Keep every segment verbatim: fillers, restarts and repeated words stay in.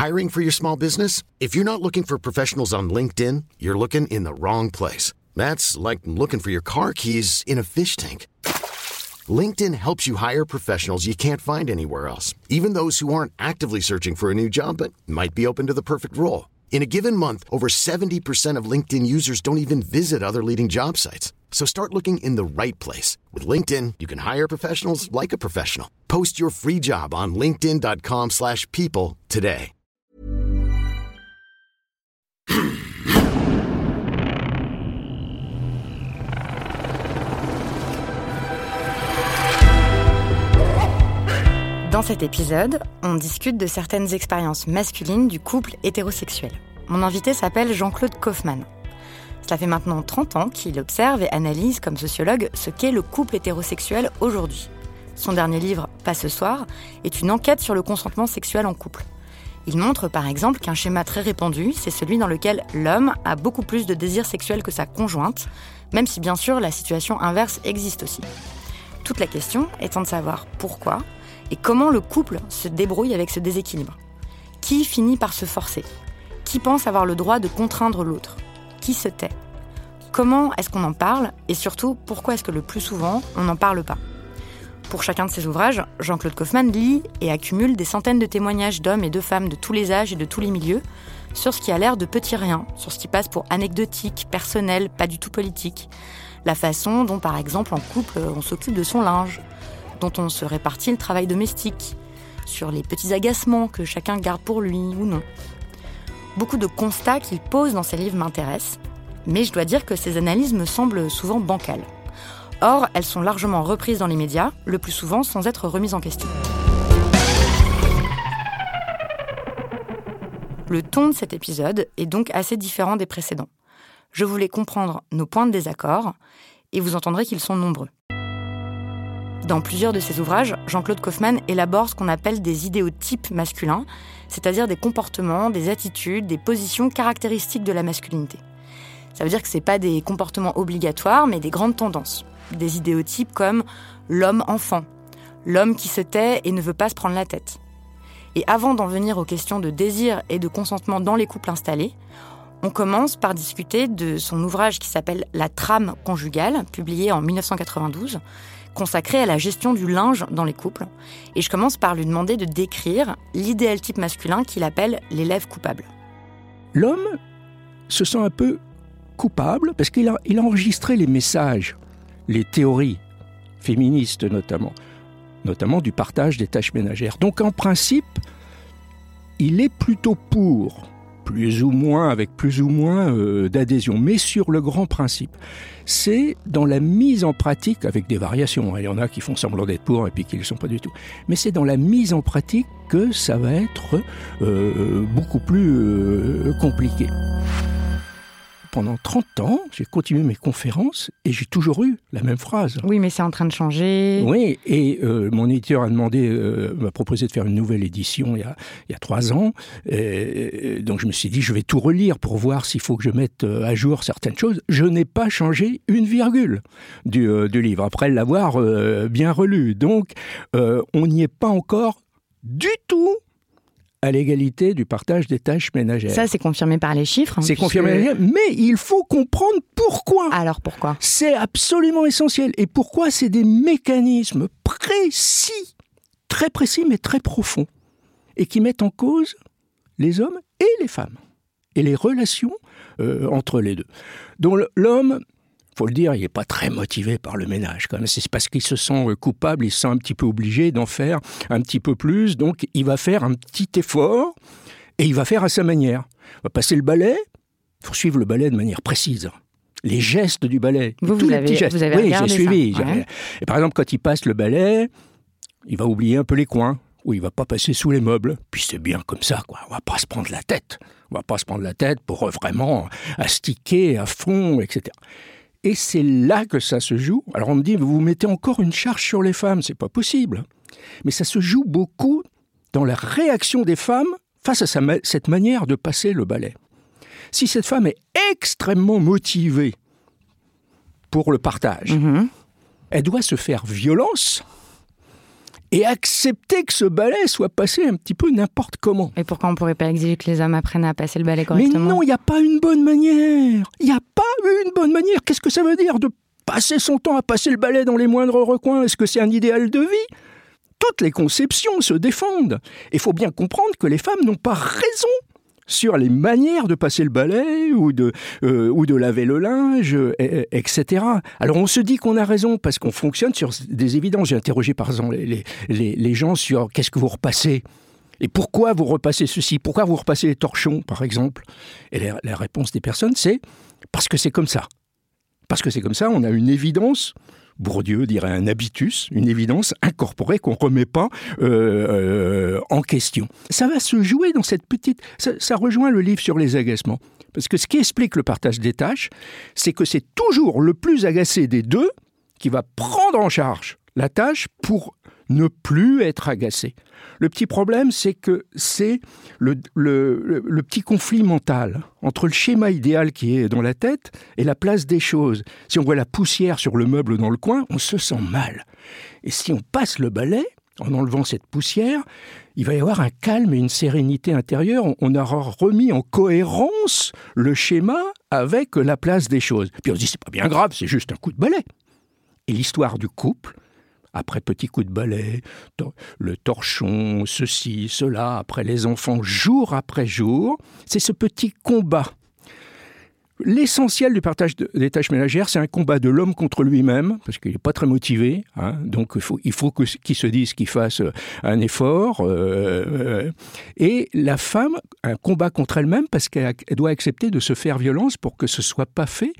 Hiring for your small business? If you're not looking for professionals on LinkedIn, you're looking in the wrong place. That's like looking for your car keys in a fish tank. LinkedIn helps you hire professionals you can't find anywhere else, even those who aren't actively searching for a new job but might be open to the perfect role. In a given month, over seventy percent of LinkedIn users don't even visit other leading job sites. So start looking in the right place. With LinkedIn, you can hire professionals like a professional. Post your free job on linkedin dot com slash people today. Dans cet épisode, on discute de certaines expériences masculines du couple hétérosexuel. Mon invité s'appelle Jean-Claude Kaufmann. Cela fait maintenant trente ans qu'il observe et analyse comme sociologue ce qu'est le couple hétérosexuel aujourd'hui. Son dernier livre, Pas ce soir, est une enquête sur le consentement sexuel en couple. Il montre par exemple qu'un schéma très répandu, c'est celui dans lequel l'homme a beaucoup plus de désir sexuel que sa conjointe, même si bien sûr la situation inverse existe aussi. Toute la question étant de savoir pourquoi et comment le couple se débrouille avec ce déséquilibre. Qui finit par se forcer ? Qui pense avoir le droit de contraindre l'autre ? Qui se tait ? Comment est-ce qu'on en parle ? Et surtout, pourquoi est-ce que le plus souvent, on n'en parle pas ? Pour chacun de ses ouvrages, Jean-Claude Kaufmann lit et accumule des centaines de témoignages d'hommes et de femmes de tous les âges et de tous les milieux sur ce qui a l'air de petit rien, sur ce qui passe pour anecdotique, personnel, pas du tout politique. La façon dont, par exemple, en couple, on s'occupe de son linge, dont on se répartit le travail domestique, sur les petits agacements que chacun garde pour lui ou non. Beaucoup de constats qu'il pose dans ses livres m'intéressent, mais je dois dire que ces analyses me semblent souvent bancales. Or, elles sont largement reprises dans les médias, le plus souvent sans être remises en question. Le ton de cet épisode est donc assez différent des précédents. Je voulais comprendre nos points de désaccord, et vous entendrez qu'ils sont nombreux. Dans plusieurs de ses ouvrages, Jean-Claude Kaufmann élabore ce qu'on appelle des idéotypes masculins, c'est-à-dire des comportements, des attitudes, des positions caractéristiques de la masculinité. Ça veut dire que ce n'est pas des comportements obligatoires, mais des grandes tendances. Des idéotypes comme l'homme enfant, l'homme qui se tait et ne veut pas se prendre la tête. Et avant d'en venir aux questions de désir et de consentement dans les couples installés, on commence par discuter de son ouvrage qui s'appelle « La trame conjugale », publié en dix-neuf cent quatre-vingt-douze, consacré à la gestion du linge dans les couples. Et je commence par lui demander de décrire l'idéal type masculin qu'il appelle l'élève coupable. L'homme se sent un peu coupable parce qu'il a, il a enregistré les messages, les théories féministes notamment, notamment du partage des tâches ménagères. Donc en principe, il est plutôt pour, plus ou moins, avec plus ou moins euh, d'adhésion, mais sur le grand principe. C'est dans la mise en pratique, avec des variations, il y en a qui font semblant d'être pour et puis qui ne le sont pas du tout, mais c'est dans la mise en pratique que ça va être euh, beaucoup plus euh, compliqué. Pendant trente ans, j'ai continué mes conférences et j'ai toujours eu la même phrase. Oui, mais c'est en train de changer. Oui, et euh, mon éditeur a demandé, euh, m'a proposé de faire une nouvelle édition il y a, il y a trois ans. Et, donc je me suis dit, je vais tout relire pour voir s'il faut que je mette à jour certaines choses. Je n'ai pas changé une virgule du, euh, du livre, après l'avoir euh, bien relu. Donc euh, on n'y est pas encore du tout à l'égalité du partage des tâches ménagères. Ça, c'est confirmé par les chiffres. Hein, c'est puisque... confirmé, mais il faut comprendre pourquoi. Alors, pourquoi ? C'est absolument essentiel. Et pourquoi ? C'est des mécanismes précis, très précis, mais très profonds, et qui mettent en cause les hommes et les femmes, et les relations euh, entre les deux. Donc l'homme, il faut le dire, il n'est pas très motivé par le ménage. Quand même. C'est parce qu'il se sent coupable, il se sent un petit peu obligé d'en faire un petit peu plus. Donc, il va faire un petit effort et il va faire à sa manière. Il va passer le balai. Il faut suivre le balai de manière précise. Les gestes du balai. Vous, tous vous les avez, petits gestes. Vous avez oui, regardé j'ai suivi. Ça. Ouais. Et par exemple, quand il passe le balai, il va oublier un peu les coins. Ou il ne va pas passer sous les meubles. Puis c'est bien comme ça, quoi. On ne va pas se prendre la tête. On ne va pas se prendre la tête pour vraiment astiquer à fond, et cetera. Et c'est là que ça se joue. Alors on me dit, vous mettez encore une charge sur les femmes, c'est pas possible. Mais ça se joue beaucoup dans la réaction des femmes face à sa ma- cette manière de passer le balai. Si cette femme est extrêmement motivée pour le partage, mmh. elle doit se faire violence et accepter que ce balai soit passé un petit peu n'importe comment. Et pourquoi on ne pourrait pas exiger que les hommes apprennent à passer le balai correctement ? Mais non, il n'y a pas une bonne manière. Il n'y a pas une bonne manière. Qu'est-ce que ça veut dire de passer son temps à passer le balai dans les moindres recoins ? Est-ce que c'est un idéal de vie ? Toutes les conceptions se défendent. Il faut bien comprendre que les femmes n'ont pas raison sur les manières de passer le balai ou de, euh, ou de laver le linge, et, et cetera. Alors on se dit qu'on a raison parce qu'on fonctionne sur des évidences. J'ai interrogé par exemple les, les, les gens sur qu'est-ce que vous repassez et pourquoi vous repassez ceci, pourquoi vous repassez les torchons par exemple. Et la, la réponse des personnes c'est parce que c'est comme ça. Parce que c'est comme ça, on a une évidence. Bourdieu dirait un habitus, une évidence incorporée qu'on ne remet pas euh, euh, en question. Ça va se jouer dans cette petite... Ça, ça rejoint le livre sur les agacements. Parce que ce qui explique le partage des tâches, c'est que c'est toujours le plus agacé des deux qui va prendre en charge la tâche pour ne plus être agacé. Le petit problème, c'est que c'est le, le, le, le petit conflit mental entre le schéma idéal qui est dans la tête et la place des choses. Si on voit la poussière sur le meuble dans le coin, on se sent mal. Et si on passe le balai, en enlevant cette poussière, il va y avoir un calme et une sérénité intérieure. On aura remis en cohérence le schéma avec la place des choses. Puis on se dit, c'est pas bien grave, c'est juste un coup de balai. Et l'histoire du couple, après petit coup de balai, to- le torchon, ceci, cela, après les enfants, jour après jour, c'est ce petit combat. L'essentiel du partage de, des tâches ménagères, c'est un combat de l'homme contre lui-même, parce qu'il n'est pas très motivé, hein, donc il faut, il faut que, qu'il se dise qu'il fasse un effort, euh, euh, et la femme, un combat contre elle-même, parce qu'elle elle doit accepter de se faire violence pour que ce ne soit pas fait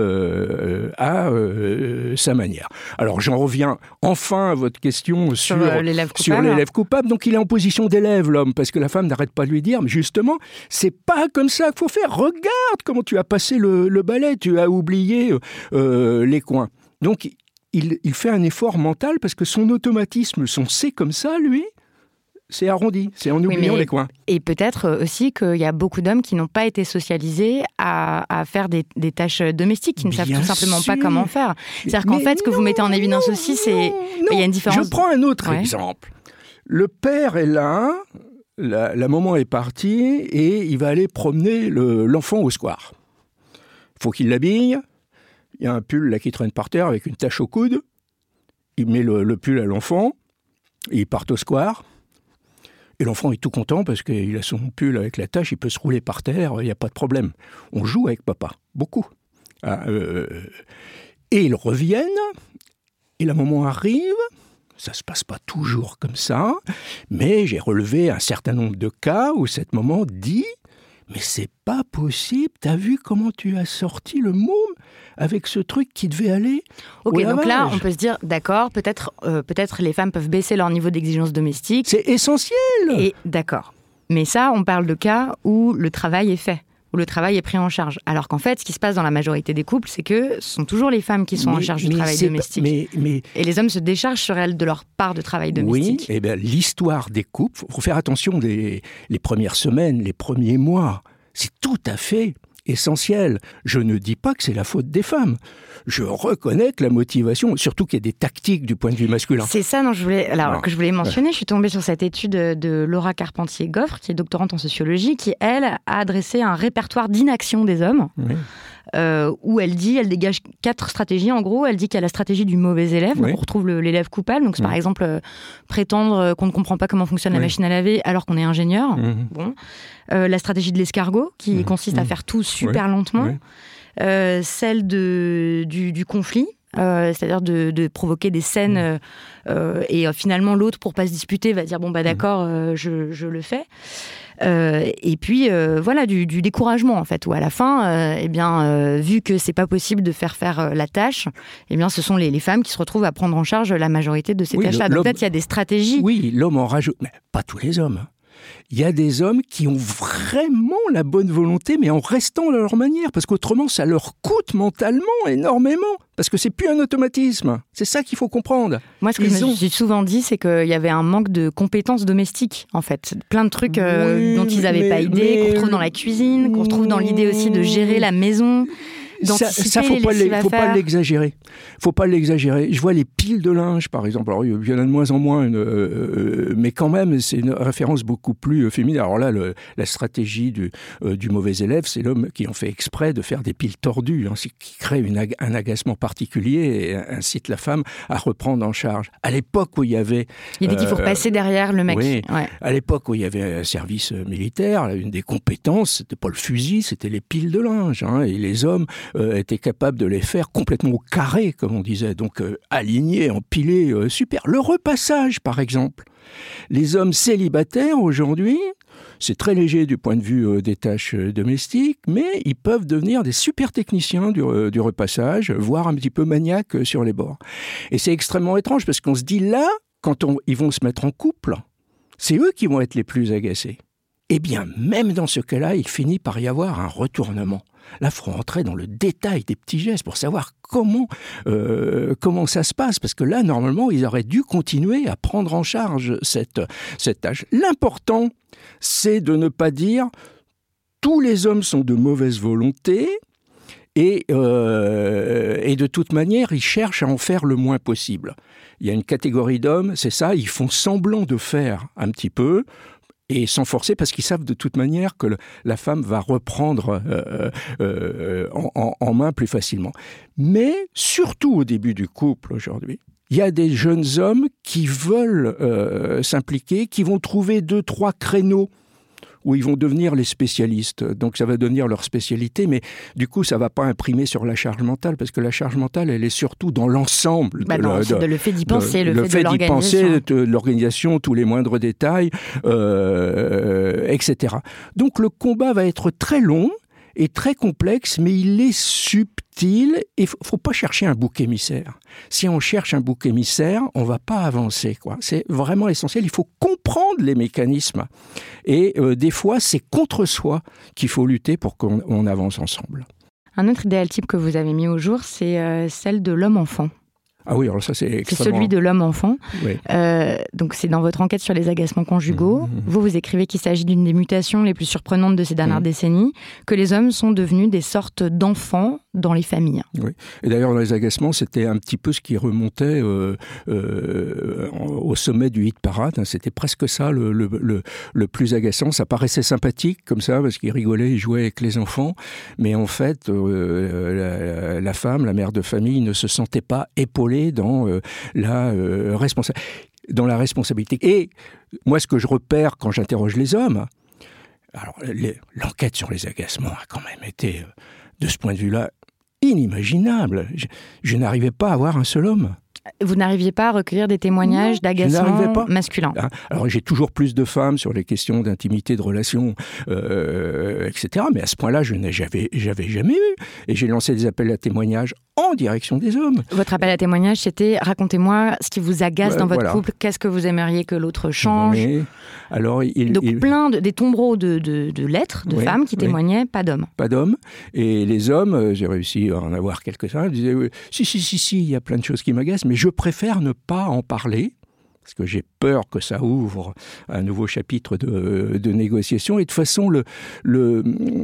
euh, à euh, sa manière. Alors j'en reviens enfin à votre question sur, sur, euh, l'élève coupable. sur l'élève coupable. Donc il est en position d'élève, l'homme, parce que la femme n'arrête pas de lui dire, mais justement, c'est pas comme ça qu'il faut faire, regarde comment tu as passé Le, le balai, tu as oublié euh, les coins. Donc, il, il fait un effort mental parce que son automatisme, son c'est comme ça, lui, c'est arrondi, c'est en oubliant oui, les coins. Et peut-être aussi qu'il y a beaucoup d'hommes qui n'ont pas été socialisés à, à faire des, des tâches domestiques, qui ne Bien savent tout simplement sûr. pas comment faire. C'est-à-dire qu'en mais fait, ce que non, vous mettez en évidence aussi, c'est il y a une différence. Je prends un autre ouais. exemple. Le père est là, la, la maman est partie et il va aller promener le, l'enfant au square. Il faut qu'il l'habille, il y a un pull là qui traîne par terre avec une tache au coude, il met le, le pull à l'enfant, et ils partent au square, et l'enfant est tout content parce qu'il a son pull avec la tache, il peut se rouler par terre, il n'y a pas de problème. On joue avec papa, beaucoup. Ah, euh, et ils reviennent, et la maman arrive, ça ne se passe pas toujours comme ça, mais j'ai relevé un certain nombre de cas où cette maman dit « Mais c'est pas possible, t'as vu comment tu as sorti le môme avec ce truc qui devait aller Ok, au donc lavage. là, on peut se dire, d'accord, peut-être, euh, peut-être les femmes peuvent baisser leur niveau d'exigence domestique. C'est essentiel. Et d'accord. Mais ça, on parle de cas où le travail est fait, où le travail est pris en charge. Alors qu'en fait, ce qui se passe dans la majorité des couples, c'est que ce sont toujours les femmes qui sont mais, en charge du travail domestique. Pas, mais, mais... Et les hommes se déchargent sur elles de leur part de travail domestique. Oui, et bien l'histoire des couples, il faut faire attention des, les premières semaines, les premiers mois. C'est tout à fait essentiel. Je ne dis pas que c'est la faute des femmes. Je reconnais que la motivation, surtout qu'il y a des tactiques du point de vue masculin. C'est ça dont je voulais, alors, alors, que je voulais mentionner. Je suis tombée sur cette étude de Laura Carpentier-Goffre, qui est doctorante en sociologie, qui, elle, a adressé un répertoire d'inaction des hommes. Oui. Euh, où elle dit, elle dégage quatre stratégies en gros. Elle dit qu'il y a la stratégie du mauvais élève, oui. donc on retrouve le, l'élève coupable. Donc c'est oui. par exemple euh, prétendre qu'on ne comprend pas comment fonctionne oui. la machine à laver alors qu'on est ingénieur. Mmh. Bon. Euh, la stratégie de l'escargot qui mmh. consiste mmh. à faire tout super oui. lentement. Oui. Euh, celle de, du, du conflit. Euh, c'est-à-dire de, de provoquer des scènes mmh. euh, euh, et euh, finalement l'autre, pour pas se disputer, va dire bon bah d'accord, euh, je, je le fais. Euh, et puis euh, voilà du, du découragement en fait, où à la fin, euh, eh bien euh, vu que c'est pas possible de faire faire euh, la tâche, eh bien ce sont les, les femmes qui se retrouvent à prendre en charge la majorité de ces oui, tâches-là. Donc peut-être il y a des stratégies. Oui, l'homme en rajoute, mais pas tous les hommes. Il y a des hommes qui ont vraiment la bonne volonté, mais en restant de leur manière, parce qu'autrement, ça leur coûte mentalement énormément, parce que c'est plus un automatisme. C'est ça qu'il faut comprendre. Moi, ce que ils je me ont... suis souvent dit, c'est qu'il y avait un manque de compétences domestiques, en fait. Plein de trucs euh, oui, dont ils n'avaient pas idée, qu'on retrouve dans la cuisine, qu'on retrouve dans l'idée aussi de gérer la maison. ça, ça faut pas les, faut pas l'exagérer. Faut pas l'exagérer. Je vois les piles de linge, par exemple. Alors, il y en a de moins en moins, une, euh, mais quand même, c'est une référence beaucoup plus féminine. Alors là, le, la stratégie du, euh, du mauvais élève, c'est l'homme qui en fait exprès de faire des piles tordues, hein, qui crée une, un agacement particulier et incite la femme à reprendre en charge. À l'époque où il y avait... Il dit euh, qu'il faut repasser derrière le mec. Oui, ouais. À l'époque où il y avait un service militaire, une des compétences, c'était pas le fusil, c'était les piles de linge. Hein, et les hommes euh, étaient capables de les faire complètement au carré, comme on disait. Donc euh, alignés, empilés, euh, super. Le repassage, par exemple. Les hommes célibataires, aujourd'hui, c'est très léger du point de vue euh, des tâches euh, domestiques, mais ils peuvent devenir des super techniciens du, euh, du repassage, voire un petit peu maniaques euh, sur les bords. Et c'est extrêmement étrange, parce qu'on se dit là, quand on, ils vont se mettre en couple, c'est eux qui vont être les plus agacés. Eh bien, même dans ce cas-là, il finit par y avoir un retournement. Là, il faut rentrer dans le détail des petits gestes pour savoir comment, euh, comment ça se passe. Parce que là, normalement, ils auraient dû continuer à prendre en charge cette, cette tâche. L'important, c'est de ne pas dire « tous les hommes sont de mauvaise volonté » et, euh, et de toute manière, ils cherchent à en faire le moins possible. Il y a une catégorie d'hommes, c'est ça, ils font semblant de faire un petit peu, et sans forcer, parce qu'ils savent de toute manière que le, la femme va reprendre euh, euh, en, en, en main plus facilement. Mais surtout au début du couple aujourd'hui, il y a des jeunes hommes qui veulent euh, s'impliquer, qui vont trouver deux, trois créneaux où ils vont devenir les spécialistes. Donc ça va devenir leur spécialité, mais du coup, ça ne va pas imprimer sur la charge mentale, parce que la charge mentale, elle est surtout dans l'ensemble. Bah de non, le, de, de le fait d'y penser, de, le, le fait, fait de d'y l'organisation. penser, de l'organisation, tous les moindres détails, euh, et cetera. Donc le combat va être très long est très complexe, mais il est subtil et il ne faut pas chercher un bouc émissaire. Si on cherche un bouc émissaire, on ne va pas avancer, quoi. C'est vraiment essentiel, il faut comprendre les mécanismes. Et euh, des fois, c'est contre soi qu'il faut lutter pour qu'on on avance ensemble. Un autre idéal type que vous avez mis au jour, c'est euh, celle de l'homme-enfant. Ah oui, alors ça c'est extrêmement... C'est celui de l'homme-enfant. Oui. Euh, donc c'est dans votre enquête sur les agacements conjugaux. Mmh. Vous, vous écrivez qu'il s'agit d'une des mutations les plus surprenantes de ces dernières mmh. décennies, que les hommes sont devenus des sortes d'enfants dans les familles. Oui. Et d'ailleurs, dans les agacements, c'était un petit peu ce qui remontait euh, euh, au sommet du hit parade. C'était presque ça le, le, le, le plus agaçant. Ça paraissait sympathique comme ça, parce qu'ils rigolaient, ils jouaient avec les enfants. Mais en fait, euh, la, la femme, la mère de famille, ne se sentait pas épaulée dans euh, la euh, responsabilité. Dans la responsabilité. Et moi, ce que je repère quand j'interroge les hommes, alors les, l'enquête sur les agacements a quand même été, euh, de ce point de vue-là, inimaginable. Je, je n'arrivais pas à voir un seul homme. Vous n'arriviez pas à recueillir des témoignages non, d'agacement masculin. Alors j'ai toujours plus de femmes sur les questions d'intimité, de relations, euh, et cetera. Mais à ce point-là, je n'ai j'avais, j'avais jamais eu. Et j'ai lancé des appels à témoignages en direction des hommes. Votre appel à témoignage, c'était « Racontez-moi ce qui vous agace ouais, dans votre voilà. couple, qu'est-ce que vous aimeriez que l'autre change oui. ?» Alors, il, Donc il... plein de des tombereaux de, de, de lettres de oui, femmes qui témoignaient, oui. pas d'hommes. Pas d'hommes. Et les hommes, j'ai réussi à en avoir quelques-uns, ils disaient oui, « Si, si, si, si, il y a plein de choses qui m'agacent, mais je préfère ne pas en parler. » Parce que j'ai peur que ça ouvre un nouveau chapitre de, de négociation. Et de toute façon, le, le,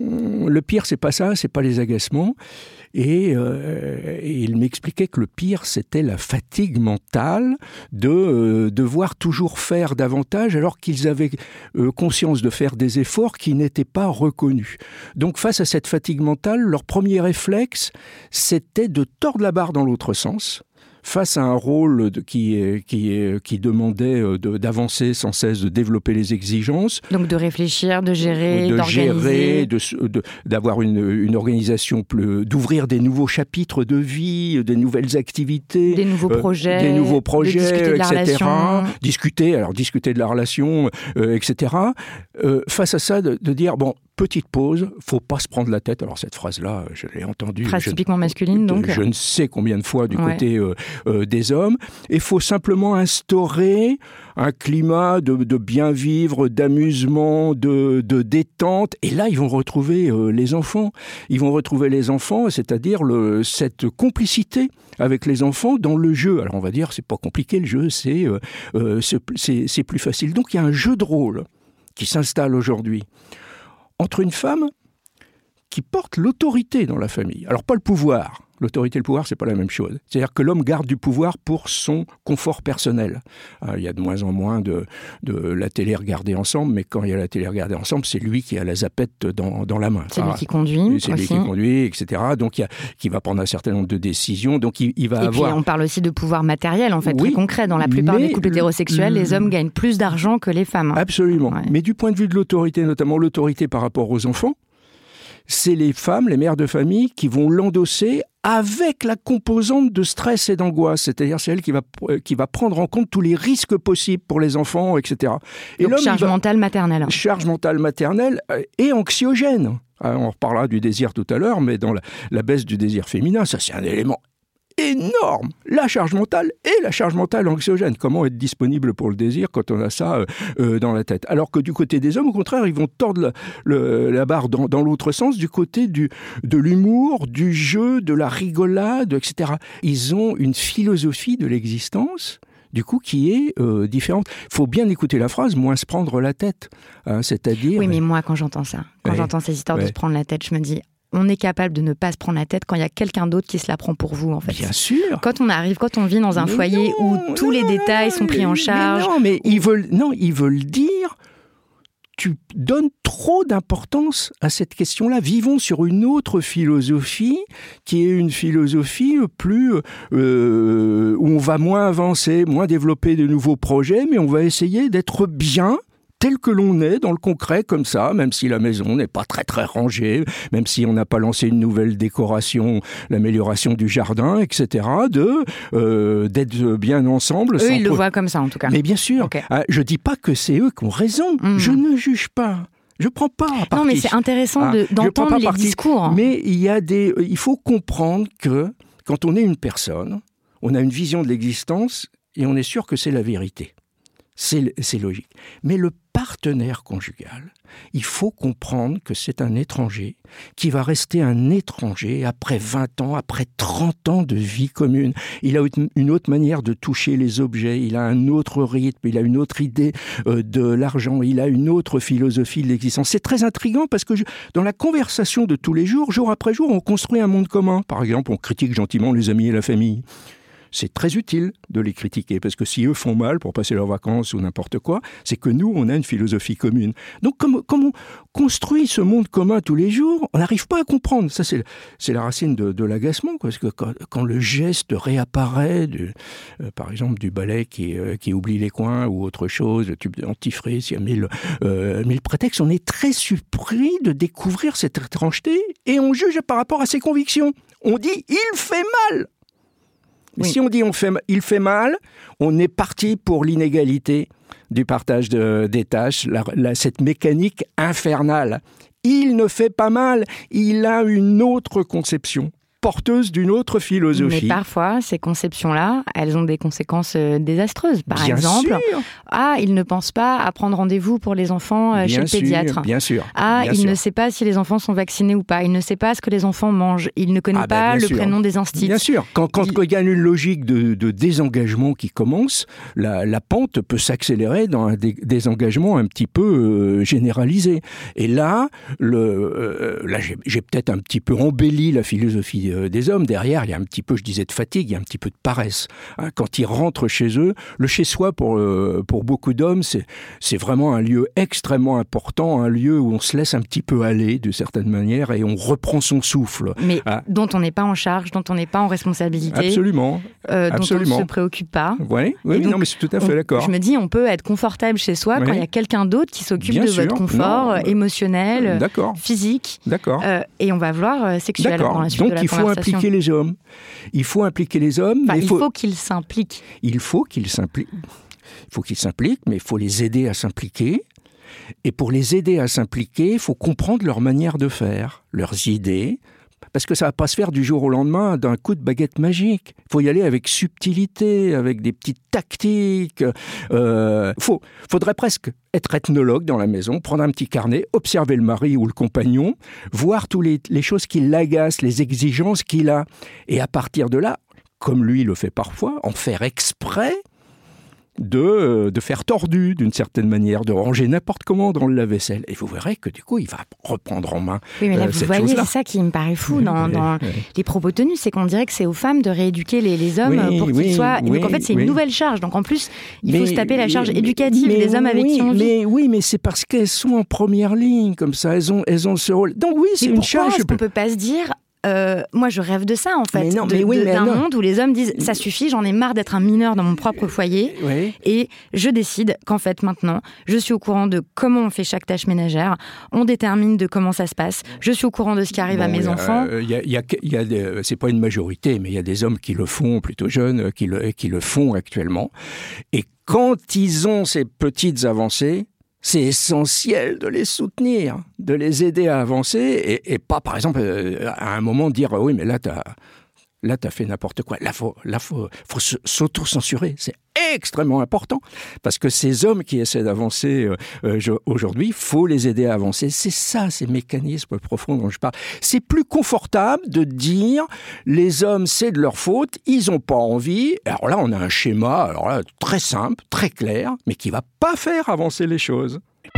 le pire, c'est pas ça, c'est pas les agacements. Et, euh, et il m'expliquait que le pire, c'était la fatigue mentale de euh, devoir toujours faire davantage alors qu'ils avaient euh, conscience de faire des efforts qui n'étaient pas reconnus. Donc face à cette fatigue mentale, leur premier réflexe, c'était de tordre la barre dans l'autre sens. Face à un rôle de, qui, qui, qui demandait de, d'avancer sans cesse, de développer les exigences. Donc de réfléchir, de gérer, de d'organiser. Gérer, de, de, d'avoir une, une organisation, plus, d'ouvrir des nouveaux chapitres de vie, des nouvelles activités. Des nouveaux projets. Euh, des nouveaux projets, de discuter de la et cetera. Relation. Discuter, alors discuter de la relation, euh, et cetera. Euh, face à ça, de, de dire, bon, petite pause, faut pas se prendre la tête. Alors cette phrase-là, je l'ai entendue. Phrase typiquement masculine, donc. Je ne sais combien de fois du ouais. côté euh, euh, des hommes. Il faut simplement instaurer un climat de, de bien vivre, d'amusement, de, de détente. Et là, ils vont retrouver euh, les enfants. Ils vont retrouver les enfants, c'est-à-dire le, cette complicité avec les enfants dans le jeu. Alors on va dire, c'est pas compliqué le jeu, c'est, euh, euh, c'est, c'est, c'est plus facile. Donc il y a un jeu de rôle qui s'installe aujourd'hui entre une femme qui porte l'autorité dans la famille. Alors pas le pouvoir. L'autorité et le pouvoir, c'est pas la même chose. C'est-à-dire que l'homme garde du pouvoir pour son confort personnel. Il y a de moins en moins de, de la télé regardée ensemble, mais quand il y a la télé regardée ensemble, c'est lui qui a la zapette dans, dans la main. C'est ah, lui qui conduit C'est aussi. lui qui conduit, et cetera. Donc, il y a, qui va prendre un certain nombre de décisions. Donc, il, il va et avoir... puis, on parle aussi de pouvoir matériel, en fait, oui, très concret. Dans la plupart des couples hétérosexuels, les hommes gagnent plus d'argent que les femmes. Hein. Absolument. Ouais. Mais du point de vue de l'autorité, notamment l'autorité par rapport aux enfants, c'est les femmes, les mères de famille, qui vont l'endosser avec la composante de stress et d'angoisse. C'est-à-dire, c'est elle qui va, qui va prendre en compte tous les risques possibles pour les enfants, et cetera. Et donc, charge va... mentale maternelle. Charge mentale maternelle et anxiogène. On reparlera du désir tout à l'heure, mais dans la, la baisse du désir féminin, ça c'est un élément énorme, la charge mentale et la charge mentale anxiogène. Comment être disponible pour le désir quand on a ça euh, euh, dans la tête? Alors que du côté des hommes, au contraire, ils vont tordre la, le, la barre dans, dans l'autre sens, du côté du, de l'humour, du jeu, de la rigolade, et cetera. Ils ont une philosophie de l'existence du coup, qui est euh, différente. Il faut bien écouter la phrase, moins se prendre la tête. Hein, c'est-à-dire... Oui, mais moi, quand j'entends ça, quand ouais, j'entends ces histoires ouais. de se prendre la tête, je me dis... On est capable de ne pas se prendre la tête quand il y a quelqu'un d'autre qui se la prend pour vous, en fait. Bien sûr. Quand on arrive, quand on vit dans un mais foyer non, où tous non, les détails sont pris en charge. Mais non, mais ils veulent, non, ils veulent dire, tu donnes trop d'importance à cette question-là. Vivons sur une autre philosophie, qui est une philosophie plus euh, où on va moins avancer, moins développer de nouveaux projets, mais on va essayer d'être bien. Tel que l'on est, dans le concret, comme ça, même si la maison n'est pas très très rangée, même si on n'a pas lancé une nouvelle décoration, l'amélioration du jardin, et cetera, de, euh, d'être bien ensemble. Eux, ils le voient comme ça, en tout cas. Mais bien sûr, okay. hein, je ne dis pas que c'est eux qui ont raison, mmh. je ne juge pas. Je ne prends pas à partie. Non, mais c'est intéressant de, ah, d'entendre les partie. discours. Mais il, y a des, il faut comprendre que, quand on est une personne, on a une vision de l'existence et on est sûr que c'est la vérité. C'est, c'est logique. Mais le partenaire conjugal, il faut comprendre que c'est un étranger qui va rester un étranger après vingt ans, après trente ans de vie commune. Il a une autre manière de toucher les objets, il a un autre rythme, il a une autre idée euh, de l'argent, il a une autre philosophie de l'existence. C'est très intriguant parce que je, dans la conversation de tous les jours, jour après jour, on construit un monde commun. Par exemple, on critique gentiment les amis et la famille. C'est très utile de les critiquer, parce que si eux font mal pour passer leurs vacances ou n'importe quoi, c'est que nous, on a une philosophie commune. Donc, comme, comme on construit ce monde commun tous les jours, on n'arrive pas à comprendre. Ça, c'est, c'est la racine de, de l'agacement, parce que quand, quand le geste réapparaît, du, euh, par exemple, du balai qui, euh, qui oublie les coins ou autre chose, le tube dentifrice, il y a mille, euh, mille prétextes, on est très surpris de découvrir cette étrangeté et on juge par rapport à ses convictions. On dit « il fait mal ». Mais oui. Si on dit on fait, il fait mal, on est parti pour l'inégalité du partage de, des tâches, la, la, cette mécanique infernale. Il ne fait pas mal, il a une autre conception, porteuse d'une autre philosophie. Mais parfois, ces conceptions-là, elles ont des conséquences désastreuses. Par bien exemple, sûr. ah, il ne pense pas à prendre rendez-vous pour les enfants bien chez le sûr, pédiatre. Bien sûr. Ah, bien il sûr. ne sait pas si les enfants sont vaccinés ou pas. Il ne sait pas ce que les enfants mangent. Il ne connaît ah, pas ben, le sûr. prénom des instits. Bien sûr. Quand, quand il... il y a une logique de, de désengagement qui commence, la, la pente peut s'accélérer dans un dé, désengagement un petit peu euh, généralisé. Et là, le, euh, là j'ai, j'ai peut-être un petit peu embelli la philosophie euh, des hommes. Derrière, il y a un petit peu, je disais, de fatigue, il y a un petit peu de paresse. Hein, quand ils rentrent chez eux, le chez-soi, pour, euh, pour beaucoup d'hommes, c'est, c'est vraiment un lieu extrêmement important, un lieu où on se laisse un petit peu aller, de certaine manière, et on reprend son souffle. Mais hein. dont on n'est pas en charge, dont on n'est pas en responsabilité. Absolument. Euh, dont Absolument. on ne se préoccupe pas. Ouais, oui, donc, non, mais c'est tout à fait on, d'accord. Je me dis, on peut être confortable chez soi oui. quand il y a quelqu'un d'autre qui s'occupe Bien de sûr. votre confort non, émotionnel, d'accord. physique. D'accord. Euh, et on va voir sexuel d'accord. dans la suite donc, de la il faut conversation. impliquer les hommes. Il faut impliquer les hommes. Enfin, mais il faut, faut qu'ils s'impliquent. Il faut qu'ils s'impliquent. Il faut qu'ils s'impliquent, mais il faut les aider à s'impliquer. Et pour les aider à s'impliquer, il faut comprendre leur manière de faire, leurs idées, parce que ça ne va pas se faire du jour au lendemain d'un coup de baguette magique. Il faut y aller avec subtilité, avec des petites tactiques. Il euh, faut, faudrait presque être ethnologue dans la maison, prendre un petit carnet, observer le mari ou le compagnon, voir toutes les, les choses qui l'agacent, les exigences qu'il a. Et à partir de là, comme lui le fait parfois, en faire exprès, de, de faire tordu d'une certaine manière, de ranger n'importe comment dans le lave-vaisselle. Et vous verrez que du coup, il va reprendre en main Oui, mais là, euh, vous cette voyez, chose-là. c'est ça qui me paraît fou Oui, dans, oui, dans oui. les propos tenus, c'est qu'on dirait que c'est aux femmes de rééduquer les, les hommes Oui, pour qu'ils oui, soient... Et oui, donc en fait, c'est oui. une nouvelle charge. Donc en plus, il Mais- faut se taper la charge mais- éducative mais des hommes avec oui, qui on vit. mais oui, mais c'est parce qu'elles sont en première ligne, comme ça, elles ont, elles ont ce rôle. Donc oui, c'est Mais une pourquoi charge. est-ce qu'on peut pas se dire... Euh, moi, je rêve de ça, en fait. Mais non, de- mais oui, de- mais d'un non. monde où les hommes disent « ça suffit, j'en ai marre d'être un mineur dans mon propre foyer Oui. et je décide qu'en fait, maintenant, je suis au courant de comment on fait chaque tâche ménagère, on détermine de comment ça se passe, je suis au courant de ce qui arrive à Bon, mes il y a, enfants. euh, il y a, il y a, il y a des- c'est pas une majorité, mais il y a des hommes qui le font, plutôt jeunes, euh, qui le, qui le font actuellement. Et quand ils ont ces petites avancées, c'est essentiel de les soutenir, de les aider à avancer, et, et pas, par exemple, euh, à un moment dire « oui, mais là, t'as... Là, tu as fait n'importe quoi. Là, il faut, là, faut, faut se- s'auto-censurer. C'est extrêmement important. Parce que ces hommes qui essaient d'avancer euh, euh, je- aujourd'hui, il faut les aider à avancer. C'est ça, ces mécanismes profonds dont je parle. C'est plus confortable de dire les hommes, c'est de leur faute, ils n'ont pas envie. Alors là, on a un schéma alors là, très simple, très clair, mais qui ne va pas faire avancer les choses.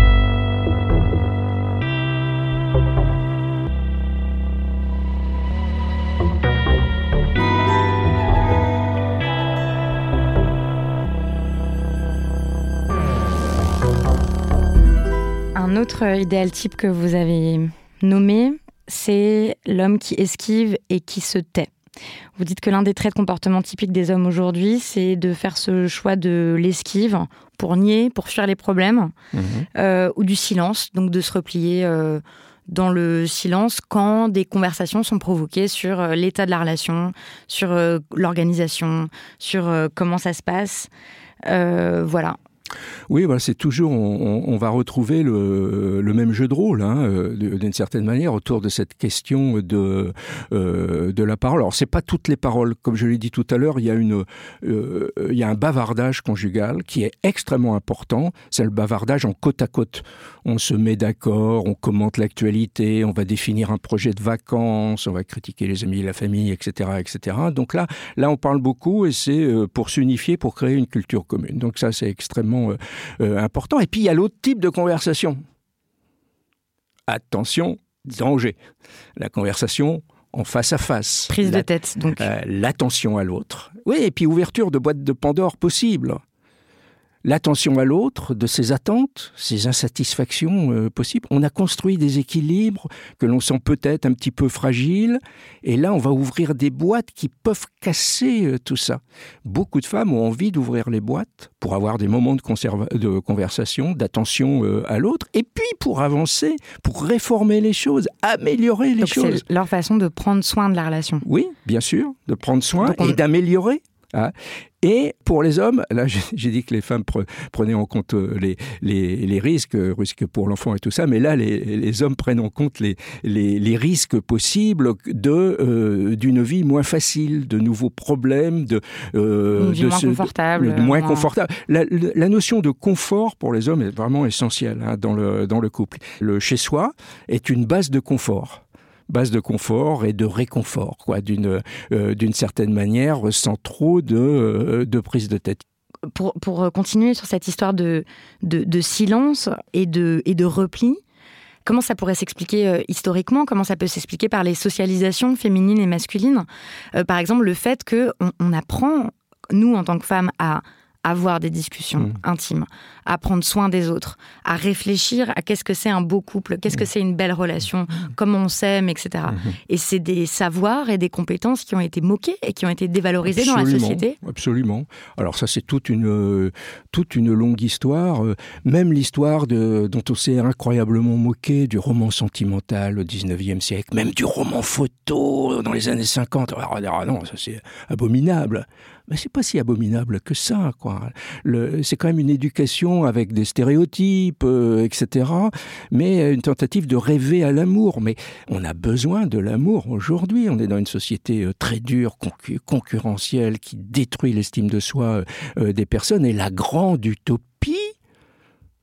Un autre idéal type que vous avez nommé, c'est l'homme qui esquive et qui se tait. Vous dites que l'un des traits de comportement typiques des hommes aujourd'hui, c'est de faire ce choix de l'esquive pour nier, pour fuir les problèmes, Mmh. euh, ou du silence, donc de se replier euh, dans le silence quand des conversations sont provoquées sur euh, l'état de la relation, sur euh, l'organisation, sur euh, comment ça se passe. Euh, voilà. Oui, bah, c'est toujours, on, on va retrouver le, le même jeu de rôle, hein, d'une certaine manière, autour de cette question de, euh, de la parole. Alors, c'est pas toutes les paroles, comme je l'ai dit tout à l'heure, il y a une, euh, il y a un bavardage conjugal qui est extrêmement important. C'est le bavardage en côte à côte. On se met d'accord, on commente l'actualité, on va définir un projet de vacances, on va critiquer les amis, la famille, et cetera, et cetera. Donc là, là, on parle beaucoup et c'est pour s'unifier, pour créer une culture commune. Donc ça, c'est extrêmement Euh, euh, important. Et puis, il y a l'autre type de conversation. Attention, danger. La conversation en face à face. Prise La, de tête, donc. Euh, l'attention à l'autre. Oui, et puis ouverture de boîte de Pandore possible. L'attention à l'autre, de ses attentes, ses insatisfactions euh, possibles. On a construit des équilibres que l'on sent peut-être un petit peu fragiles. Et là, on va ouvrir des boîtes qui peuvent casser euh, tout ça. Beaucoup de femmes ont envie d'ouvrir les boîtes pour avoir des moments de, conserva- de conversation, d'attention euh, à l'autre. Et puis pour avancer, pour réformer les choses, améliorer les Donc choses. c'est leur façon de prendre soin de la relation. Oui, bien sûr, de prendre soin Donc on... et d'améliorer. Hein. Et pour les hommes, là j'ai dit que les femmes prenaient en compte les, les, les risques, risques pour l'enfant et tout ça, mais là les, les hommes prennent en compte les, les, les risques possibles de, euh, d'une vie moins facile, de nouveaux problèmes, de, euh, de moins ce, confortable. De, de moins moins... confortable. La, la notion de confort pour les hommes est vraiment essentielle hein, dans, le, dans le couple. Le chez-soi est une base de confort. Base de confort et de réconfort, quoi, d'une, euh, d'une certaine manière, sans trop de, euh, de prise de tête. Pour, pour continuer sur cette histoire de, de, de silence et de, et de repli, comment ça pourrait s'expliquer euh, historiquement ? Comment ça peut s'expliquer par les socialisations féminines et masculines ? euh, Par exemple, le fait qu'on on apprend, nous, en tant que femmes, à avoir des discussions mmh. intimes, à prendre soin des autres, à réfléchir à qu'est-ce que c'est un beau couple, qu'est-ce que c'est une belle relation, mmh. comment on s'aime, et cetera. Mmh. Et c'est des savoirs et des compétences qui ont été moqués et qui ont été dévalorisés absolument, dans la société. Absolument. Alors ça, c'est toute une, euh, toute une longue histoire. Euh, même l'histoire de, dont on s'est incroyablement moqué du roman sentimental au dix-neuvième siècle, même du roman photo dans les années cinquante. Alors, alors non, ça c'est abominable. Mais c'est pas si abominable que ça, quoi. Le, c'est quand même une éducation avec des stéréotypes, euh, et cetera. Mais une tentative de rêver à l'amour. Mais on a besoin de l'amour aujourd'hui. On est dans une société euh, très dure, concu- concurrentielle, qui détruit l'estime de soi euh, des personnes. Et la grande utopie,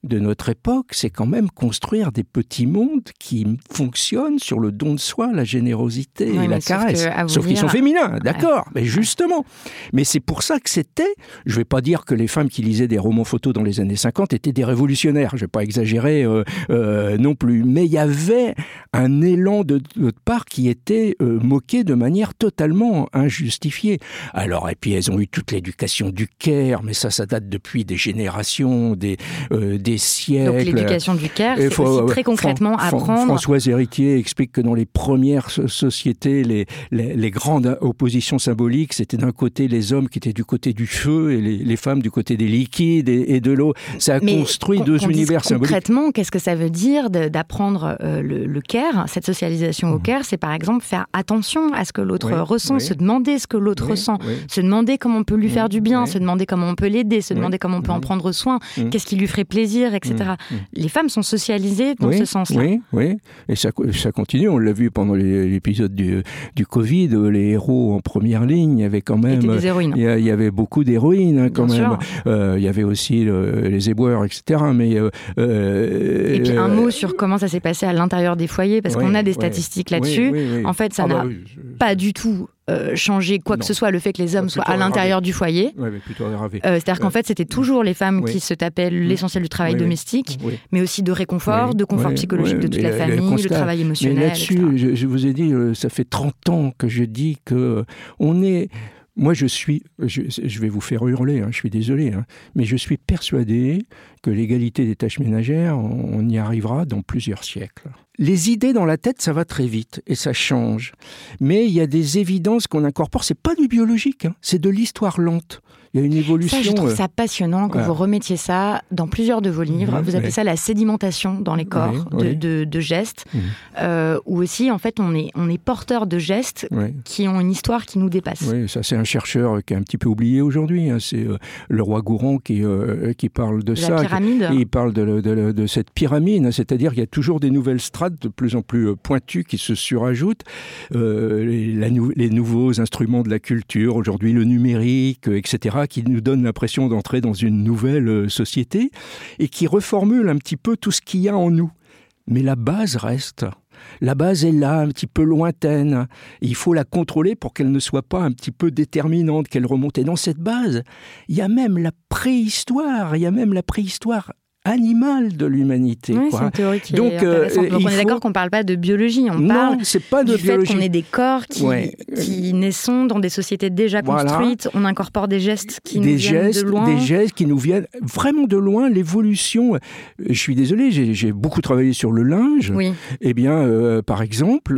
de notre époque, c'est quand même construire des petits mondes qui fonctionnent sur le don de soi, la générosité oui, et la caresse. Que, sauf qu'ils dire... sont féminins, d'accord, ouais. mais justement. Mais c'est pour ça que c'était, je ne vais pas dire que les femmes qui lisaient des romans photos dans les années cinquante étaient des révolutionnaires, je ne vais pas exagérer euh, euh, non plus, mais il y avait un élan de notre part qui était euh, moqué de manière totalement injustifiée. Alors, et puis elles ont eu toute l'éducation du Caire, mais ça, ça date depuis des générations, des, euh, des siècles. Donc l'éducation du Caire, c'est faut, aussi euh, très concrètement Fran- apprendre... Françoise Héritier explique que dans les premières sociétés, les, les, les grandes oppositions symboliques, c'était d'un côté les hommes qui étaient du côté du feu et les, les femmes du côté des liquides et, et de l'eau. Ça a mais construit qu'on, deux qu'on univers symboliques. Concrètement, qu'est-ce que ça veut dire de, d'apprendre euh, le, le Caire, cette socialisation mmh. au Caire? C'est par exemple faire attention à ce que l'autre oui, ressent, oui. se demander ce que l'autre oui, ressent, oui. se demander comment on peut lui faire du bien, oui. se demander comment on peut l'aider, se demander oui. comment on peut mmh. en prendre soin, mmh. qu'est-ce qui lui ferait plaisir, et cetera. Mmh. Les femmes sont socialisées dans oui, ce sens-là. Oui, oui, et ça, ça continue. On l'a vu pendant les, l'épisode du, du Covid, les héros en première ligne, il y avait quand même... Étaient des héroïnes. Il y, a, il y avait beaucoup d'héroïnes hein, quand Bien même. Euh, il y avait aussi le, les éboueurs, et cetera. Mais, euh, euh, et puis un mot sur comment ça s'est passé à l'intérieur des foyers, parce oui, qu'on a des statistiques oui, là-dessus. Oui, oui, oui. En fait, ça ah n'a bah oui, je, je... pas du tout... Euh, changer quoi non. que ce soit, le fait que les hommes soient à l'intérieur ravé. du foyer. Ouais, mais plutôt ravé. Euh, c'est-à-dire qu'en fait, c'était toujours les femmes oui. qui se tapaient l'essentiel du travail oui, domestique, oui. mais aussi de réconfort, oui. de confort oui. psychologique oui. de toute mais la famille, le, constat, le travail émotionnel. Mais là-dessus, je, je vous ai dit, ça fait trente ans que je dis que on est... Moi, je suis, je, je vais vous faire hurler, hein, je suis désolé, hein, mais je suis persuadé que l'égalité des tâches ménagères, on, on y arrivera dans plusieurs siècles. Les idées dans la tête, ça va très vite et ça change. Mais il y a des évidences qu'on incorpore. C'est pas du biologique, hein, c'est de l'histoire lente. Il y a une évolution. Ça, je trouve euh... ça passionnant que ah. vous remettiez ça dans plusieurs de vos livres. Mmh, vous appelez oui. ça la sédimentation dans les corps oui, de, oui. de, de gestes, mmh. euh, où aussi, en fait, on est, on est porteur de gestes oui. qui ont une histoire qui nous dépasse. Oui, ça, c'est un chercheur qui est un petit peu oublié aujourd'hui. Hein. C'est euh, le roi Gourand qui, euh, qui parle de, de ça. La pyramide. Et il parle de, de, de, de cette pyramide, hein. C'est-à-dire qu'il y a toujours des nouvelles strates de plus en plus pointues qui se surajoutent. Euh, les, la nou- les nouveaux instruments de la culture, aujourd'hui le numérique, et cetera, qui nous donne l'impression d'entrer dans une nouvelle société et qui reformule un petit peu tout ce qu'il y a en nous. Mais la base reste. La base est là, un petit peu lointaine. Et il faut la contrôler pour qu'elle ne soit pas un petit peu déterminante, qu'elle remonte. Et dans cette base, il y a même la préhistoire, il y a même la préhistoire animal de l'humanité. Oui, quoi. C'est une théorie qui Donc, est intéressante. Donc on est faut... d'accord qu'on ne parle pas de biologie, on non, parle c'est pas de du biologie. fait qu'on ait des corps qui, ouais. qui naissent dans des sociétés déjà voilà. construites, on incorpore des gestes qui des nous gestes, viennent de loin. Des gestes qui nous viennent vraiment de loin, l'évolution. Je suis désolé, j'ai, j'ai beaucoup travaillé sur le linge. Oui. Eh bien, euh, par exemple,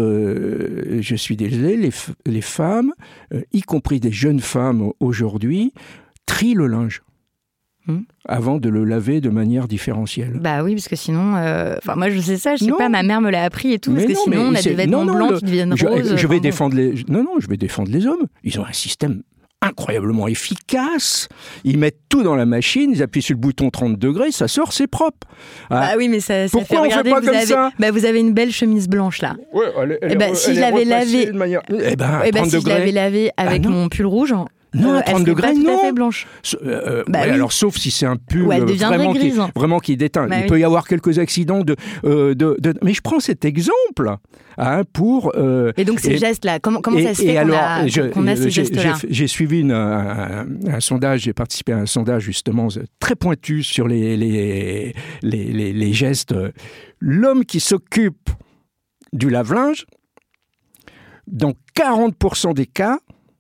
le... je suis désolé, les, f... les femmes, euh, y compris des jeunes femmes aujourd'hui, trient le linge. Hum. Avant de le laver de manière différentielle. Bah oui, parce que sinon... Euh... Enfin, moi, je sais ça, je sais non. pas, ma mère me l'a appris et tout, mais parce que non, sinon, on a c'est... des vêtements non, non, blancs le... qui deviennent je, roses. Je vais enfin, défendre les... Non, non, je vais défendre les hommes. Ils ont un système incroyablement efficace. Ils mettent tout dans la machine, ils appuient sur le bouton trente degrés, ça sort, c'est propre. Ah, bah oui, mais ça, ça pourquoi fait on regarder, fait pas vous comme avez... ça bah, vous avez une belle chemise blanche, là. Ouais, elle, elle, et bah, elle, si elle je l'avais lavé... De manière... Eh ben, eh ben, si je l'avais lavé avec ah, mon pull rouge... Non, euh, à trente degrés, pas tout non. à fait blanche. Euh, bah ouais, oui. Alors, sauf si c'est un pull ouais, vraiment, qui, vraiment qui déteint. Bah Il oui. peut y avoir quelques accidents de, euh, de, de... Mais je prends cet exemple hein, pour... Euh, et donc, ces et, gestes-là, comment, comment et, ça se fait qu'on, alors, a, je, qu'on a ces j'ai, gestes-là j'ai, j'ai suivi une, un, un sondage, j'ai participé à un sondage justement très pointu sur les, les, les, les, les gestes. L'homme qui s'occupe du lave-linge, dans quarante pour cent des cas,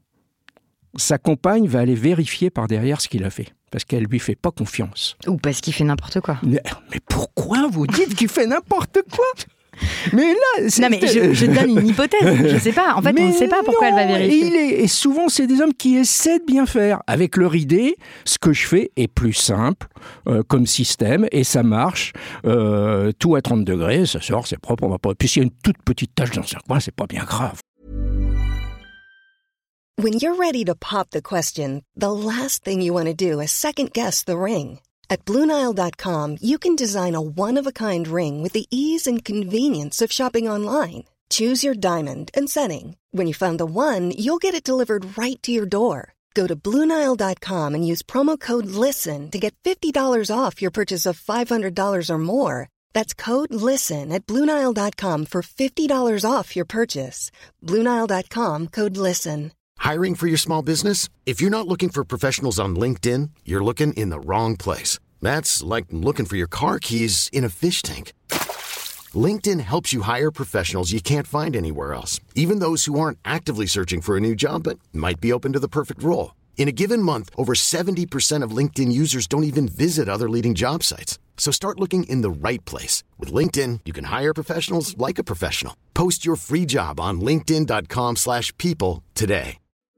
sa compagne va aller vérifier par derrière ce qu'il a fait. Parce qu'elle ne lui fait pas confiance. Ou parce qu'il fait n'importe quoi. Mais, mais pourquoi vous dites qu'il fait n'importe quoi ? Mais là, c'est... Non, mais je, je donne une hypothèse. Je ne sais pas. En fait, mais on ne sait pas pourquoi non, elle va vérifier. Il est, et souvent, c'est des hommes qui essaient de bien faire. Avec leur idée, ce que je fais est plus simple euh, comme système et ça marche. Euh, tout à trente degrés, ça sort, c'est propre. On va pas... Puis s'il y a une toute petite tache dans un coin, c'est pas bien grave. When you're ready to pop the question, the last thing you want to do is second-guess the ring. At Blue Nile dot com, you can design a one-of-a-kind ring with the ease and convenience of shopping online. Choose your diamond and setting. When you find the one, you'll get it delivered right to your door. Go to Blue Nile dot com and use promo code LISTEN to get fifty dollars off your purchase of five hundred dollars or more. That's code LISTEN at Blue Nile dot com for fifty dollars off your purchase. Blue Nile dot com, code LISTEN. Hiring for your small business? If you're not looking for professionals on LinkedIn, you're looking in the wrong place. That's like looking for your car keys in a fish tank. LinkedIn helps you hire professionals you can't find anywhere else, even those who aren't actively searching for a new job but might be open to the perfect role. In a given month, over seventy percent of LinkedIn users don't even visit other leading job sites. So start looking in the right place. With LinkedIn, you can hire professionals like a professional. Post your free job on linkedin dot com slash people today.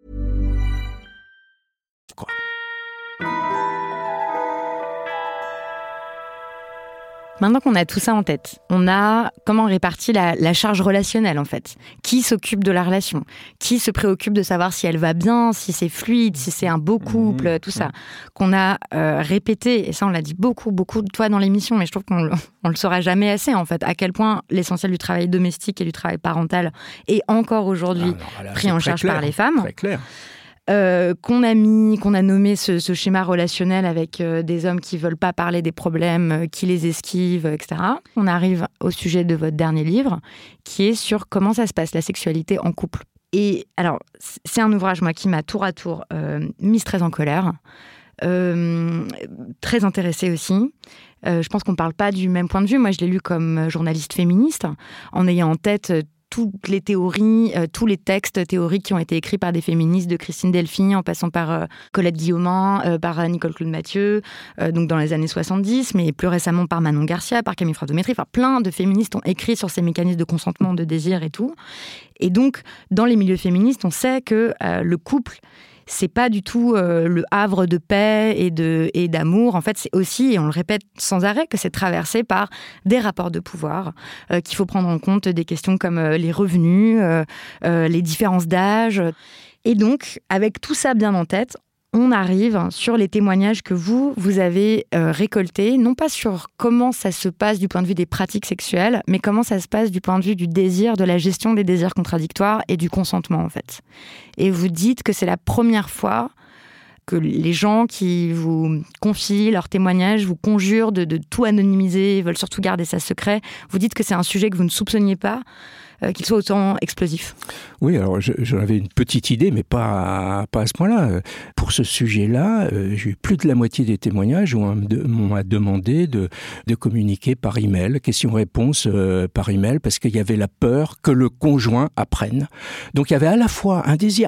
Maintenant qu'on a tout ça en tête, on a comment répartit la, la charge relationnelle en fait. Qui s'occupe de la relation ? Qui se préoccupe de savoir si elle va bien, si c'est fluide, si c'est un beau couple, mmh, tout ça. Mmh. Qu'on a euh, répété, et ça on l'a dit beaucoup, beaucoup de fois dans l'émission, mais je trouve qu'on on le saura jamais assez en fait, à quel point l'essentiel du travail domestique et du travail parental est encore aujourd'hui ah non, là, pris en charge clair, par les femmes. Très clair. Euh, qu'on a mis, qu'on a nommé ce, ce schéma relationnel avec euh, des hommes qui veulent pas parler des problèmes, euh, qui les esquivent, et cetera. On arrive au sujet de votre dernier livre, qui est sur comment ça se passe, la sexualité en couple. Et alors, c'est un ouvrage, moi, qui m'a tour à tour euh, mise très en colère, euh, très intéressée aussi. Euh, je pense qu'on parle pas du même point de vue. Moi, je l'ai lu comme journaliste féministe, en ayant en tête euh, toutes les théories, euh, tous les textes théoriques qui ont été écrits par des féministes, de Christine Delphi, en passant par euh, Colette Guillaumin, euh, par euh, Nicole Claude-Mathieu, euh, donc dans les années soixante-dix, mais plus récemment par Manon Garcia, par Camille Frère-Demétry. Enfin, plein de féministes ont écrit sur ces mécanismes de consentement, de désir et tout. Et donc, dans les milieux féministes, on sait que euh, le couple, c'est pas du tout euh, le havre de paix et, de, et d'amour. En fait, c'est aussi, et on le répète sans arrêt, que c'est traversé par des rapports de pouvoir, euh, qu'il faut prendre en compte des questions comme euh, les revenus, euh, euh, les différences d'âge. Et donc, avec tout ça bien en tête, on arrive sur les témoignages que vous, vous avez euh, récoltés, non pas sur comment ça se passe du point de vue des pratiques sexuelles, mais comment ça se passe du point de vue du désir, de la gestion des désirs contradictoires et du consentement, en fait. Et vous dites que c'est la première fois que les gens qui vous confient leurs témoignages vous conjurent de, de tout anonymiser, veulent surtout garder ça secret. Vous dites que c'est un sujet que vous ne soupçonniez pas, euh, qu'il soit autant explosif. Oui, alors je, j'en avais une petite idée, mais pas, pas à ce point-là. Pour ce sujet-là, euh, j'ai eu plus de la moitié des témoignages où on m'a demandé de, de communiquer par email, question-réponse euh, par email, parce qu'il y avait la peur que le conjoint apprenne. Donc il y avait à la fois un désir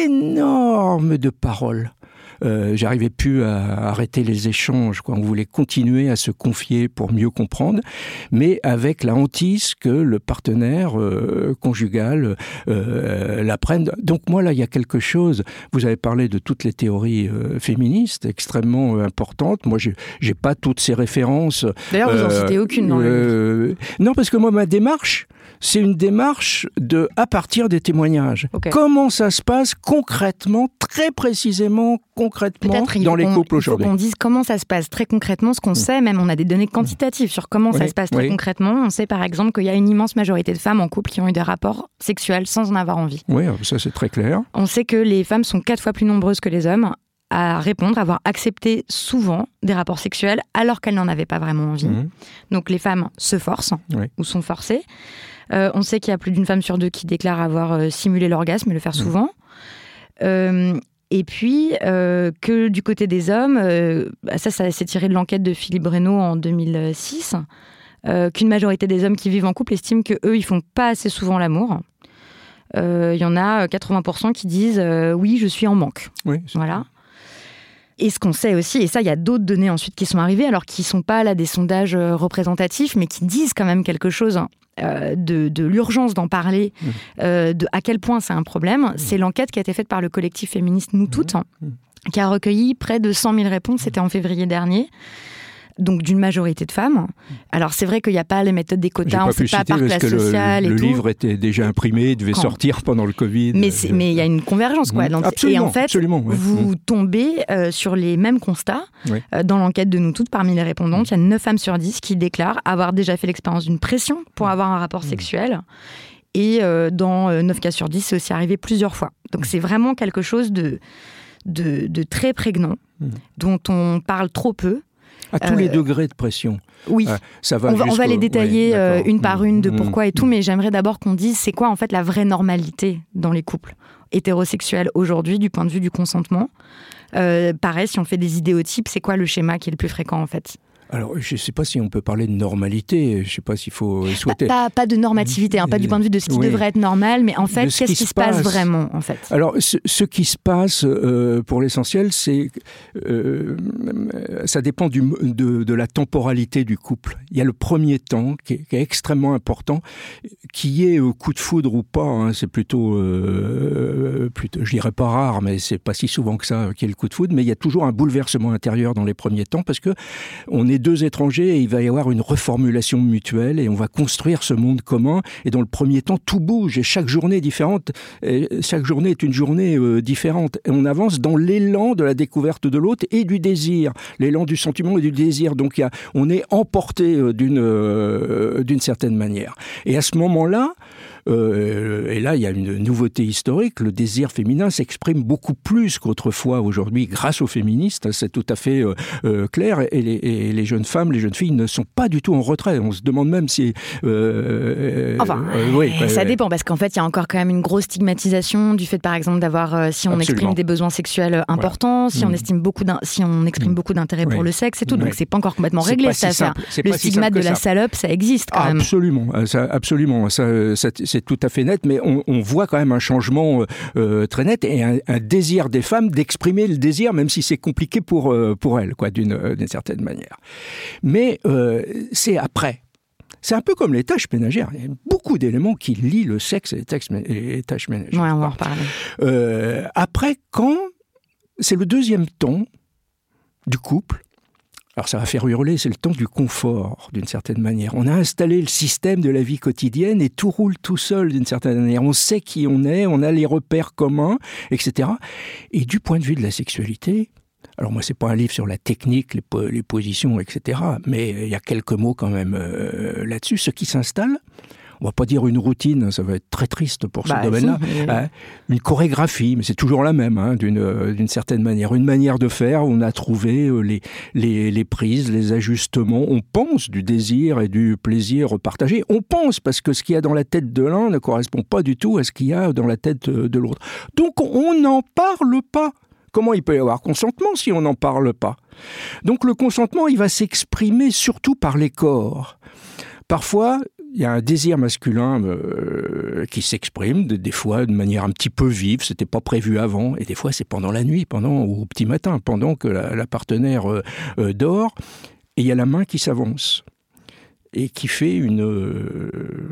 énorme de parole. Euh, j'arrivais plus à arrêter les échanges, quoi. On voulait continuer à se confier pour mieux comprendre, mais avec la hantise que le partenaire euh, conjugal euh, l'apprenne. Donc moi, là, il y a quelque chose. Vous avez parlé de toutes les théories euh, féministes extrêmement euh, importantes. Moi, j'ai, j'ai pas toutes ces références. D'ailleurs, vous euh, en citez aucune dans euh, le livre. Non, parce que moi, ma démarche, c'est une démarche de à partir des témoignages. Okay. Comment ça se passe concrètement, très précisément, concrètement dans les couples aujourd'hui. Il faut qu'on dise comment ça se passe très concrètement, ce qu'on mmh. sait, même on a des données quantitatives sur comment oui, ça se passe très oui. concrètement. On sait par exemple qu'il y a une immense majorité de femmes en couple qui ont eu des rapports sexuels sans en avoir envie. Oui, ça c'est très clair. On sait que les femmes sont quatre fois plus nombreuses que les hommes à répondre, à avoir accepté souvent des rapports sexuels alors qu'elles n'en avaient pas vraiment envie. Mmh. Donc les femmes se forcent oui. ou sont forcées. Euh, on sait qu'il y a plus d'une femme sur deux qui déclare avoir euh, simulé l'orgasme et le faire mmh. souvent. Euh, et puis, euh, que du côté des hommes, euh, ça, ça s'est tiré de l'enquête de Philippe Breno en deux mille six, euh, qu'une majorité des hommes qui vivent en couple estiment qu'eux, ils font pas assez souvent l'amour. Il euh, y en a quatre-vingts pour cent qui disent euh, « oui, je suis en manque oui, ». Voilà. Et ce qu'on sait aussi, et ça, il y a d'autres données ensuite qui sont arrivées, alors qui ne sont pas là des sondages représentatifs, mais qui disent quand même quelque chose euh, de, de l'urgence d'en parler, mmh. euh, de à quel point c'est un problème. Mmh. C'est l'enquête qui a été faite par le collectif féministe Nous Toutes, mmh. qui a recueilli près de cent mille réponses, c'était en février dernier. Donc d'une majorité de femmes. Alors c'est vrai qu'il n'y a pas les méthodes des quotas, on ne sait pas par classe sociale et le, tout. Le livre était déjà imprimé, il devait Quand sortir pendant le Covid. Mais il y a une convergence, quoi. Mmh. Absolument, et en fait, absolument, ouais. vous mmh. tombez euh, sur les mêmes constats. Oui. Euh, dans l'enquête de Nous Toutes, parmi les répondantes, il y a neuf femmes sur dix qui déclarent avoir déjà fait l'expérience d'une pression pour avoir un rapport mmh. sexuel. Et euh, dans euh, neuf cas sur dix, c'est aussi arrivé plusieurs fois. Donc c'est vraiment quelque chose de... de, de très prégnants, mmh. dont on parle trop peu. À tous euh, les degrés de pression. Oui, ah, ça va on, va, on va les détailler ouais, euh, une par une de mmh. pourquoi et tout, mais j'aimerais d'abord qu'on dise c'est quoi en fait la vraie normalité dans les couples hétérosexuels aujourd'hui du point de vue du consentement. Euh, pareil, si on fait des idéotypes, c'est quoi le schéma qui est le plus fréquent en fait ? Alors, je ne sais pas si on peut parler de normalité, je ne sais pas s'il faut souhaiter... Pas, pas, pas de normativité, hein, pas du point de vue de ce qui oui. devrait être normal, mais en fait, qu'est-ce qui, qui se passe, passe vraiment en fait ? Alors, ce, ce qui se passe, euh, pour l'essentiel, c'est... Euh, ça dépend du, de, de la temporalité du couple. Il y a le premier temps, qui est, qui est extrêmement important, qui est coup de foudre ou pas, hein, c'est plutôt, euh, plutôt, je dirais pas rare, mais c'est pas si souvent que ça qu'il y ait le coup de foudre, mais il y a toujours un bouleversement intérieur dans les premiers temps, parce que on est deux étrangers et il va y avoir une reformulation mutuelle et on va construire ce monde commun et dans le premier temps tout bouge et chaque journée est différente, et chaque journée est une journée euh, différente et on avance dans l'élan de la découverte de l'autre et du désir, l'élan du sentiment et du désir, donc y a, on est emporté euh, d'une, euh, d'une certaine manière et à ce moment-là Euh, et là, il y a une nouveauté historique. Le désir féminin s'exprime beaucoup plus qu'autrefois aujourd'hui grâce aux féministes. C'est tout à fait euh, euh, clair. Et les, et les jeunes femmes, les jeunes filles ne sont pas du tout en retrait. On se demande même si... Euh, enfin, euh, oui, ça euh, dépend parce qu'en fait, il y a encore quand même une grosse stigmatisation du fait, par exemple, d'avoir... Euh, si on absolument. exprime des besoins sexuels importants, voilà. si, mmh. on estime beaucoup si on exprime mmh. beaucoup d'intérêt oui. pour le sexe et tout. Donc, oui. c'est pas encore complètement réglé. Ça, ça. Le stigmate de la salope, ça existe quand même. Absolument. Ça, absolument. Ça, ça, c'est tout à fait net, mais on, on voit quand même un changement euh, très net et un, un désir des femmes d'exprimer le désir, même si c'est compliqué pour, euh, pour elles, quoi, d'une, d'une certaine manière. Mais euh, c'est après. C'est un peu comme les tâches ménagères. Il y a beaucoup d'éléments qui lient le sexe et les, textes, et les tâches ménagères. Ouais, on va en reparler. Euh, après, quand c'est le deuxième temps du couple, alors ça va faire hurler, c'est le temps du confort, d'une certaine manière. On a installé le système de la vie quotidienne et tout roule tout seul, d'une certaine manière. On sait qui on est, on a les repères communs, et cetera. Et du point de vue de la sexualité, alors moi c'est pas un livre sur la technique, les, po- les positions, et cetera, mais il y a quelques mots quand même euh, là-dessus. Ce qui s'installe, on va pas dire une routine, ça va être très triste pour bah, ce domaine-là. Si, mais... hein, une chorégraphie, mais c'est toujours la même, hein, d'une, d'une certaine manière. Une manière de faire où on a trouvé les, les, les prises, les ajustements. On pense du désir et du plaisir partagé. On pense parce que ce qu'il y a dans la tête de l'un ne correspond pas du tout à ce qu'il y a dans la tête de l'autre. Donc on n'en parle pas. Comment il peut y avoir consentement si on n'en parle pas ? Donc le consentement, il va s'exprimer surtout par les corps. Parfois, il y a un désir masculin euh, qui s'exprime, des, des fois de manière un petit peu vive, c'était pas prévu avant, et des fois c'est pendant la nuit, pendant ou au petit matin, pendant que la, la partenaire euh, euh, dort, et il y a la main qui s'avance et qui fait une euh,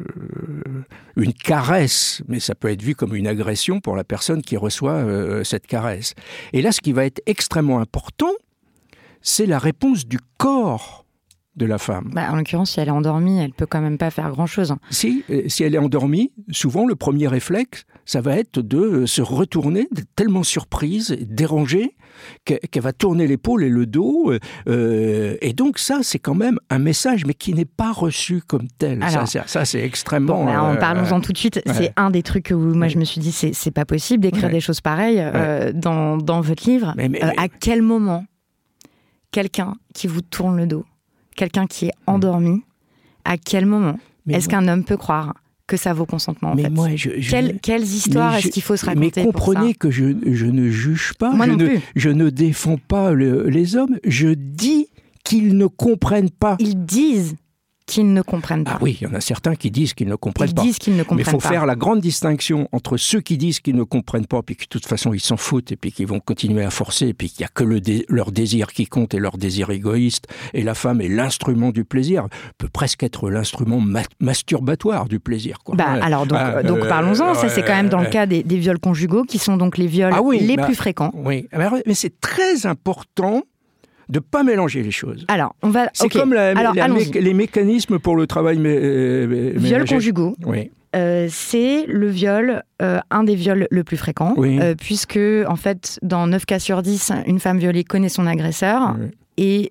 une caresse, mais ça peut être vu comme une agression pour la personne qui reçoit euh, cette caresse. Et là, ce qui va être extrêmement important, c'est la réponse du corps de la femme. Bah, en l'occurrence, si elle est endormie, elle peut quand même pas faire grand-chose. Si, si elle est endormie, souvent le premier réflexe, ça va être de se retourner, d'être tellement surprise, dérangée, qu'elle va tourner l'épaule et le dos. Euh, et donc ça, c'est quand même un message, mais qui n'est pas reçu comme tel. Alors, ça, ça, c'est extrêmement... Bon, bah, euh, parlons-en tout de suite. Ouais. C'est un des trucs où moi, je me suis dit, c'est, c'est pas possible d'écrire ouais. des choses pareilles ouais. euh, dans, dans votre livre. Mais, mais, euh, mais... À quel moment quelqu'un qui vous tourne le dos, quelqu'un qui est endormi, à quel moment mais est-ce moi... qu'un homme peut croire que ça vaut consentement en mais fait moi, je, je... Quelles, quelles histoires je... est-ce qu'il faut se raconter? Mais comprenez que je, je ne juge pas, moi je, non ne, plus. je ne défends pas le, les hommes, je dis qu'ils ne comprennent pas. Ils disent qu'ils ne comprennent pas. Ah oui, il y en a certains qui disent qu'ils ne comprennent ils pas. Ils disent qu'ils ne comprennent pas. Mais il faut faire la grande distinction entre ceux qui disent qu'ils ne comprennent pas, puis que de toute façon ils s'en foutent, et puis qu'ils vont continuer à forcer, et puis qu'il n'y a que le dé- leur désir qui compte, et leur désir égoïste, et la femme est l'instrument du plaisir, peut presque être l'instrument ma- masturbatoire du plaisir. Quoi. Bah, ouais. Alors donc, ah, donc euh, parlons-en, euh, ça c'est quand même dans euh, le cas des, des viols conjugaux, qui sont donc les viols ah oui, les bah, plus fréquents. Oui, mais c'est très important de ne pas mélanger les choses. Alors, on va... C'est okay. comme la, Alors, la mé- les mécanismes pour le travail mé- mé- Viols conjugaux. Oui. Euh, c'est le viol, euh, un des viols le plus fréquent, oui. euh, puisque, en fait, dans neuf cas sur dix, une femme violée connaît son agresseur, oui. et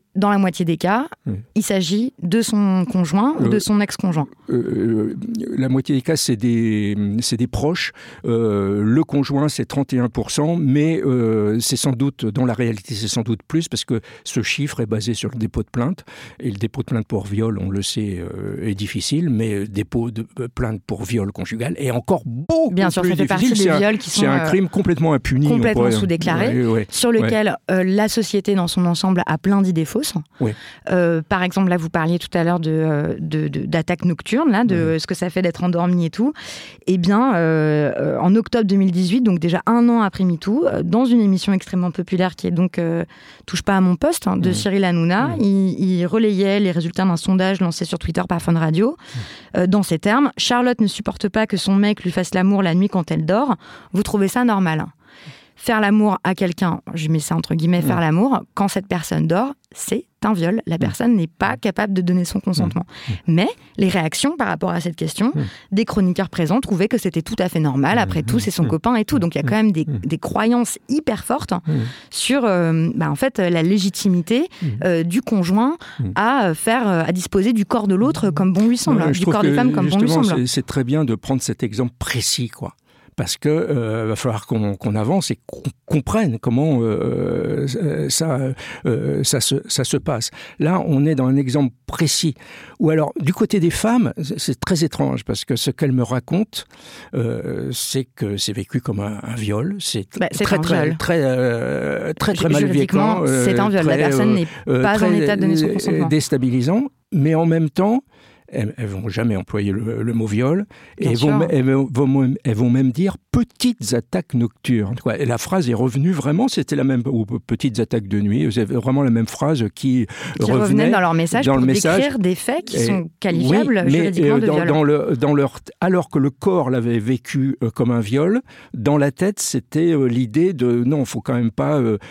dans la moitié des cas, mmh. il s'agit de son conjoint euh, ou de son ex-conjoint. Euh, la moitié des cas, c'est des, c'est des proches. Euh, le conjoint, c'est trente et un pour cent, mais euh, c'est sans doute, dans la réalité, c'est sans doute plus, parce que ce chiffre est basé sur le dépôt de plainte. Et le dépôt de plainte pour viol, on le sait, euh, est difficile, mais le dépôt de plainte pour viol conjugal est encore beaucoup Bien sûr, plus ça fait difficile. partie des viols qui sont... C'est un crime complètement impuni. Complètement sous-déclaré, ouais, ouais, sur lequel ouais. euh, la société dans son ensemble a plein d'idées fausses. Oui. Euh, par exemple, là, vous parliez tout à l'heure de, de, de, d'attaques nocturnes, là, de mmh. ce que ça fait d'être endormi et tout. Eh bien, euh, en octobre deux mille dix-huit, donc déjà un an après MeToo, dans une émission extrêmement populaire qui est donc euh, Touche pas à mon poste, hein, de mmh. Cyril Hanouna, mmh. il, il relayait les résultats d'un sondage lancé sur Twitter par Fun Radio, mmh. euh, dans ces termes. « Charlotte ne supporte pas que son mec lui fasse l'amour la nuit quand elle dort. Vous trouvez ça normal ? Faire l'amour à quelqu'un, je mets ça entre guillemets, faire mmh. l'amour, quand cette personne dort, c'est un viol. La personne mmh. n'est pas capable de donner son consentement. Mmh. Mais les réactions par rapport à cette question, mmh. des chroniqueurs présents trouvaient que c'était tout à fait normal. Après mmh. tout, c'est son mmh. copain et tout. Donc il y a quand même des, mmh. des croyances hyper fortes mmh. sur euh, bah, en fait, la légitimité mmh. euh, du conjoint mmh. à, faire, à disposer du corps de l'autre comme bon lui semble, ouais, du corps des femmes comme bon lui semble. C'est, c'est très bien de prendre cet exemple précis, quoi. Parce qu'il euh, va falloir qu'on, qu'on avance et qu'on comprenne comment euh, ça, euh, ça, se, ça se passe. Là, on est dans un exemple précis. Ou alors, du côté des femmes, c'est très étrange, parce que ce qu'elles me racontent, euh, c'est que c'est vécu comme un, un viol. C'est, bah, c'est très, un très, viol. Très, euh, très, très, très mal vécu. Euh, c'est un viol. Très, la personne n'est euh, pas en état de donner son consentement. Déstabilisant, mais en même temps, elles ne vont jamais employer le, le mot viol, et elles vont, elles, vont, elles vont même dire petites attaques nocturnes. Et la phrase est revenue vraiment, c'était la même, ou petites attaques de nuit, vous avez vraiment la même phrase qui, qui revenait revenait dans leur message dans pour le message. décrire des faits qui et, sont qualifiables oui, juridiquement mais, de dans, viol. Dans le, dans leur, alors que le corps l'avait vécu euh, comme un viol, dans la tête, c'était euh, l'idée de non, il ne faut quand même pas euh,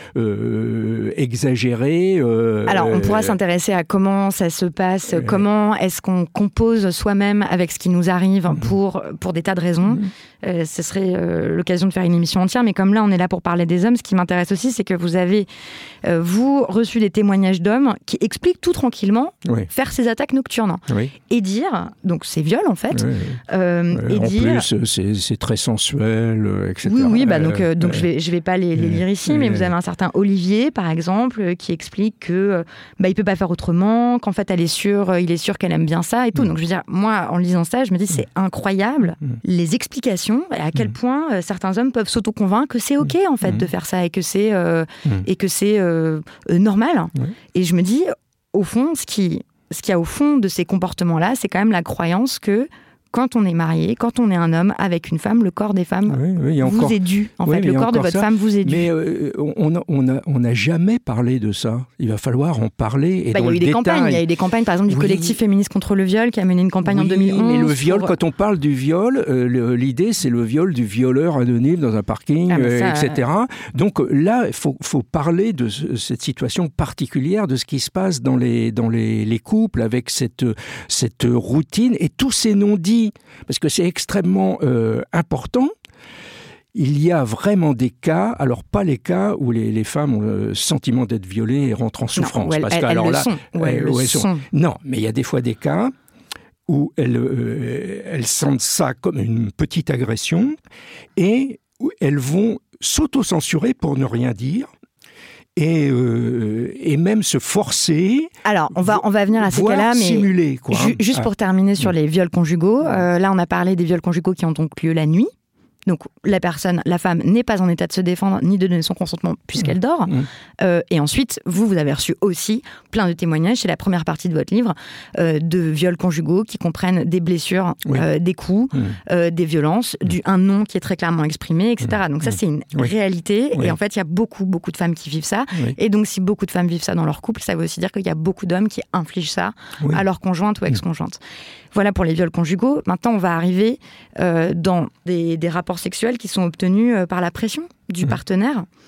euh, exagérer. Euh, alors, on pourra s'intéresser à comment ça se passe, euh, comment est-ce qu'on compose soi-même avec ce qui nous arrive mmh. pour, pour des tas de raisons. Mmh. Euh, ce serait euh, l'occasion de faire une émission entière, mais comme là, on est là pour parler des hommes, ce qui m'intéresse aussi, c'est que vous avez, euh, vous, reçu des témoignages d'hommes qui expliquent tout tranquillement oui. faire ces attaques nocturnes. Oui. Et dire, donc c'est viol en fait, oui. euh, euh, et en dire... plus, c'est, c'est très sensuel, et cetera. Oui, oui, bah, donc, euh, donc euh, je vais, je vais pas les, les lire ici, euh, mais vous avez un certain Olivier, par exemple, qui explique que bah, il peut pas faire autrement, qu'en fait, elle est sûre, il est sûr qu'elle aime bien ça et tout. Mm. Donc je veux dire, moi, en lisant ça, je me dis, c'est incroyable, mm. les explications, et à quel mm. point euh, certains hommes peuvent s'auto-convaincre que c'est OK, en fait, mm. de faire ça, et que c'est, euh, mm. et que c'est euh, euh, normal. Mm. Et je me dis, au fond, ce qui, ce qu'il y a au fond de ces comportements-là, c'est quand même la croyance que quand on est marié, quand on est un homme avec une femme, le corps des femmes oui, oui, vous encore... est dû. En oui, fait, le corps de votre ça. femme vous est dû. Mais euh, on n'a on a, on a jamais parlé de ça. Il va falloir en parler. Et bah, dans il y a eu le des détail. campagnes. Il y a eu des campagnes, par exemple, du oui. collectif féministe contre le viol qui a mené une campagne oui, en deux mille onze. Mais le viol, pour... quand on parle du viol, euh, l'idée, c'est le viol du violeur anonyme dans un parking, ah, euh, ça, et cetera. Donc là, il faut, faut parler de ce, cette situation particulière, de ce qui se passe dans les, dans les, les couples, avec cette, cette routine et tous ces non-dits. Parce que c'est extrêmement euh, important. Il y a vraiment des cas, alors pas les cas où les, les femmes ont le sentiment d'être violées et rentrent en souffrance. Non, elles, parce que, elles, alors elles là, le sont. Ouais, elles, elles le sont. sont. Non, mais il y a des fois des cas où elles, euh, elles sentent ça comme une petite agression et où elles vont s'auto-censurer pour ne rien dire. Et, euh, et même se forcer. Alors, on va, on va venir à ces cas-là, mais simuler, quoi. Ju- juste ah. pour terminer sur les viols conjugaux, euh, là on a parlé des viols conjugaux qui ont donc lieu la nuit. Donc la personne, la femme n'est pas en état de se défendre ni de donner son consentement puisqu'elle mmh. dort. Mmh. Euh, et ensuite, vous, vous avez reçu aussi plein de témoignages, c'est la première partie de votre livre, euh, de viols conjugaux qui comprennent des blessures, oui. euh, des coups, mmh. euh, des violences, mmh. du, un non qui est très clairement exprimé, et cetera. Mmh. Donc ça, c'est une oui. réalité. Oui. Et en fait, il y a beaucoup, beaucoup de femmes qui vivent ça. Oui. Et donc, si beaucoup de femmes vivent ça dans leur couple, ça veut aussi dire qu'il y a beaucoup d'hommes qui infligent ça oui. à leur conjointe ou ex-conjointe. Voilà pour les viols conjugaux. Maintenant, on va arriver euh, dans des, des rapports sexuels qui sont obtenus euh, par la pression du mmh. partenaire.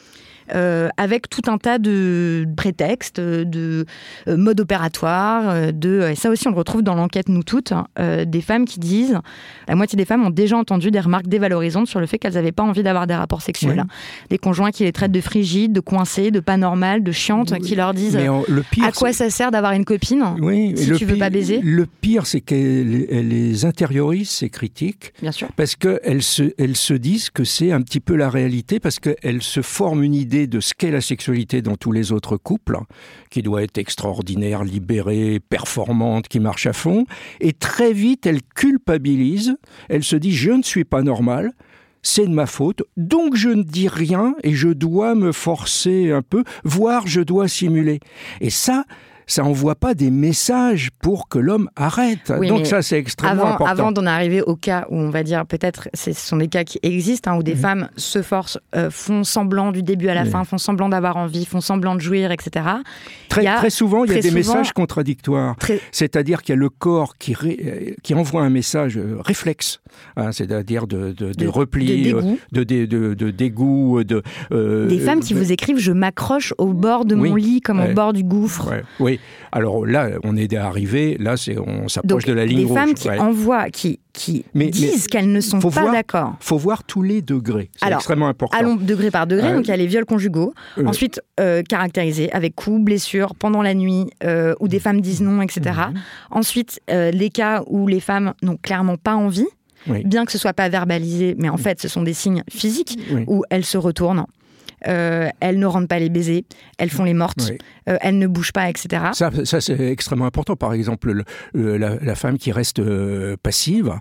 euh, avec tout un tas de prétextes, de euh, modes opératoires, de, et ça aussi on le retrouve dans l'enquête Nous Toutes, euh, des femmes qui disent, la moitié des femmes ont déjà entendu des remarques dévalorisantes sur le fait qu'elles n'avaient pas envie d'avoir des rapports sexuels. Oui. Des conjoints qui les traitent de frigides, de coincées, de pas normales, de chiantes, oui. qui leur disent on, le pire, à quoi c'est... ça sert d'avoir une copine oui, si tu pire, veux pas baiser. Le pire, c'est qu'elles elles les intériorisent, ces critiques, bien sûr. Parce qu'elles se, elles se disent que c'est un petit peu la réalité, parce qu'elles se forment une idée de ce qu'est la sexualité dans tous les autres couples, hein, qui doit être extraordinaire, libérée, performante, qui marche à fond, et très vite, elles culpabilisent, elles se disent « je ne suis pas normale », c'est de ma faute, donc je ne dis rien et je dois me forcer un peu, voire je dois simuler. Et ça, ça n'envoie pas des messages pour que l'homme arrête. Oui, donc ça, c'est extrêmement avant, important. Avant d'en arriver au cas où on va dire, peut-être, ce sont des cas qui existent, hein, où des mmh. femmes se forcent, euh, font semblant du début à la mmh. fin, font semblant d'avoir envie, font semblant de jouir, et cetera. Très, a, très souvent, il y a des souvent, messages contradictoires. Très... C'est-à-dire qu'il y a le corps qui, ré, qui envoie un message euh, réflexe, hein, c'est-à-dire de, de, de, de repli, de dégoût, de, de, de, de dégoût. De, euh, des femmes qui euh, vous écrivent « je m'accroche au bord de oui, mon lit comme ouais, au bord du gouffre ouais, ». Oui, alors là, on est arrivé, là, c'est, on s'approche Donc, de la ligne des rouge. Des femmes qui ouais. envoient, qui, qui mais, disent mais qu'elles ne sont pas voir, d'accord. Il faut voir tous les degrés, c'est alors, extrêmement important. Allons degré par degré, euh, donc il y a les viols conjugaux, euh, ensuite euh, caractérisés avec coups, blessures, pendant la nuit, euh, où des femmes disent non, et cetera. Mmh. Ensuite, euh, les cas où les femmes n'ont clairement pas envie, oui. bien que ce ne soit pas verbalisé, mais en fait, ce sont des signes physiques, oui. où elles se retournent. Euh, elles ne rendent pas les baisers, elles font les mortes, oui. euh, elles ne bougent pas, et cetera. Ça, ça c'est extrêmement important. Par exemple, le, le, la, la femme qui reste euh, passive,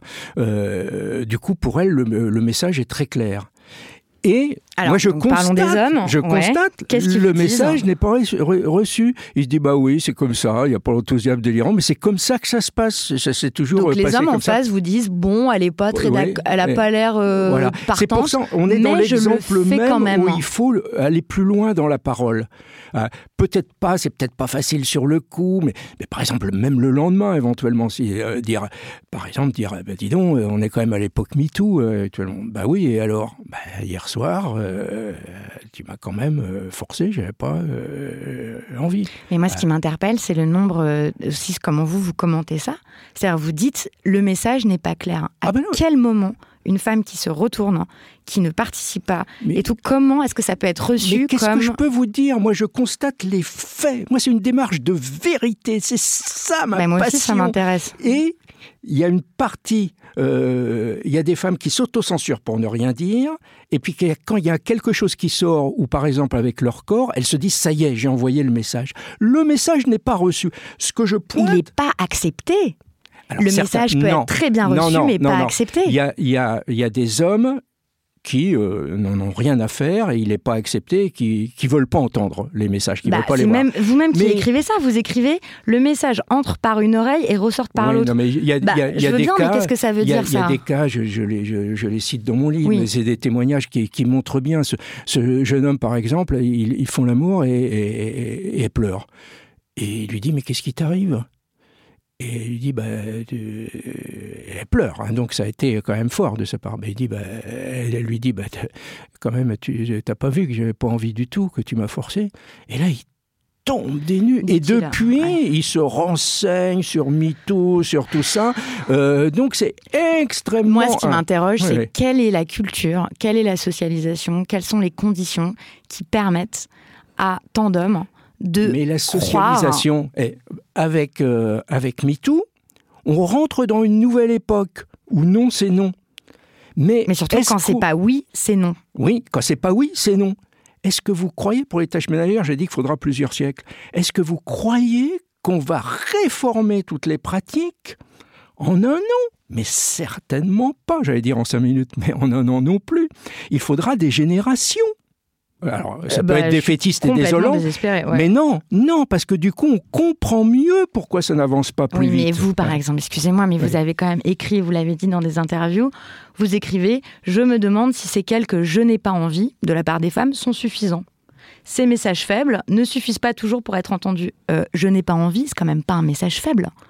euh, du coup, pour elle, le, le message est très clair. Et alors, moi, je constate, parlons des hommes. Je ouais. constate Qu'est-ce le message n'est pas reçu. Il se dit, bah oui, c'est comme ça, il n'y a pas l'enthousiasme délirant, mais c'est comme ça que ça se passe. Ça, c'est toujours Donc les hommes en face ça. vous disent, bon, elle n'est pas très oui, elle n'a pas l'air euh, voilà. partante, c'est pour ça, on est dans l'exemple le même, quand même où il faut aller plus loin dans la parole. Euh, peut-être pas, c'est peut-être pas facile sur le coup, mais, mais par exemple, même le lendemain, éventuellement, si, euh, dire, par exemple, dire, bah, dis donc, on est quand même à l'époque MeToo, euh, actuellement. Bah oui, et alors bah, hier soir, euh, tu m'as quand même euh, forcé, j'avais pas euh, envie. Mais moi, ce qui m'interpelle, c'est le nombre, euh, aussi comment vous, vous commentez ça. C'est-à-dire, vous dites, le message n'est pas clair. À ah ben quel moment une femme qui se retourne, qui ne participe pas, mais, et tout, comment est-ce que ça peut être reçu mais qu'est-ce comme... que je peux vous dire ? Moi, je constate les faits. Moi, c'est une démarche de vérité. C'est ça, ma ben, moi passion. Aussi, ça m'intéresse. Et il y a une partie... Euh, il y a des femmes qui s'autocensurent pour ne rien dire, et puis quand il y a quelque chose qui sort, ou par exemple avec leur corps, elles se disent « ça y est, j'ai envoyé le message ». Le message n'est pas reçu. Ce que je pointe... Il n'est pas accepté. Alors, le certains, message peut non, être très bien reçu, non, non, mais non, pas non. accepté. Il y a, il y a, il y a des hommes qui euh, n'en ont rien à faire et il n'est pas accepté, qui ne veulent pas entendre les messages, qui ne bah, veulent pas les même, voir. Vous-même qui mais... écrivez ça, vous écrivez « le message entre par une oreille et ressort par oui, l'autre non, mais y a, ». Bah, y a, y a je veux des bien, cas, mais qu'est-ce que ça veut y a, dire, ça ? Il y a des cas, je, je, les, je, je les cite dans mon livre, oui. mais c'est des témoignages qui, qui montrent bien. Ce, ce jeune homme, par exemple, ils, ils font l'amour et, et, et, et elle pleure. Et il lui dit « mais qu'est-ce qui t'arrive ?» Et il lui dit, bah, tu... elle pleure, hein, donc ça a été quand même fort de sa part. Mais il dit, bah, elle lui dit, bah, quand même, tu n'as pas vu que j'avais pas envie du tout, que tu m'as forcé. Et là, il tombe des nues. Et depuis, ouais. il se renseigne sur MeToo, sur tout ça. Euh, donc c'est extrêmement... Moi, ce qui m'interroge, ouais. c'est quelle est la culture, quelle est la socialisation, quelles sont les conditions qui permettent à tant d'hommes de Mais la socialisation, est, avec, euh, avec MeToo, on rentre dans une nouvelle époque où non, c'est non. Mais, Mais surtout, quand c'est pas oui, c'est non. Oui, quand c'est pas oui, c'est non. Est-ce que vous croyez, pour les tâches ménagères, j'ai dit qu'il faudra plusieurs siècles, est-ce que vous croyez qu'on va réformer toutes les pratiques en un an ? Mais certainement pas, j'allais dire en cinq minutes, mais en un an non plus. Il faudra des générations. Alors, ça euh, peut bah, être défaitiste et désolant, ouais. mais non, non, parce que du coup, on comprend mieux pourquoi ça n'avance pas plus oui, vite. Mais vous, par ouais. exemple, excusez-moi, mais ouais. vous avez quand même écrit, vous l'avez dit dans des interviews, vous écrivez « Je me demande si ces quelques « je n'ai pas envie » de la part des femmes sont suffisants. Ces messages faibles ne suffisent pas toujours pour être entendus. Euh, « Je n'ai pas envie », c'est quand même pas un message faible.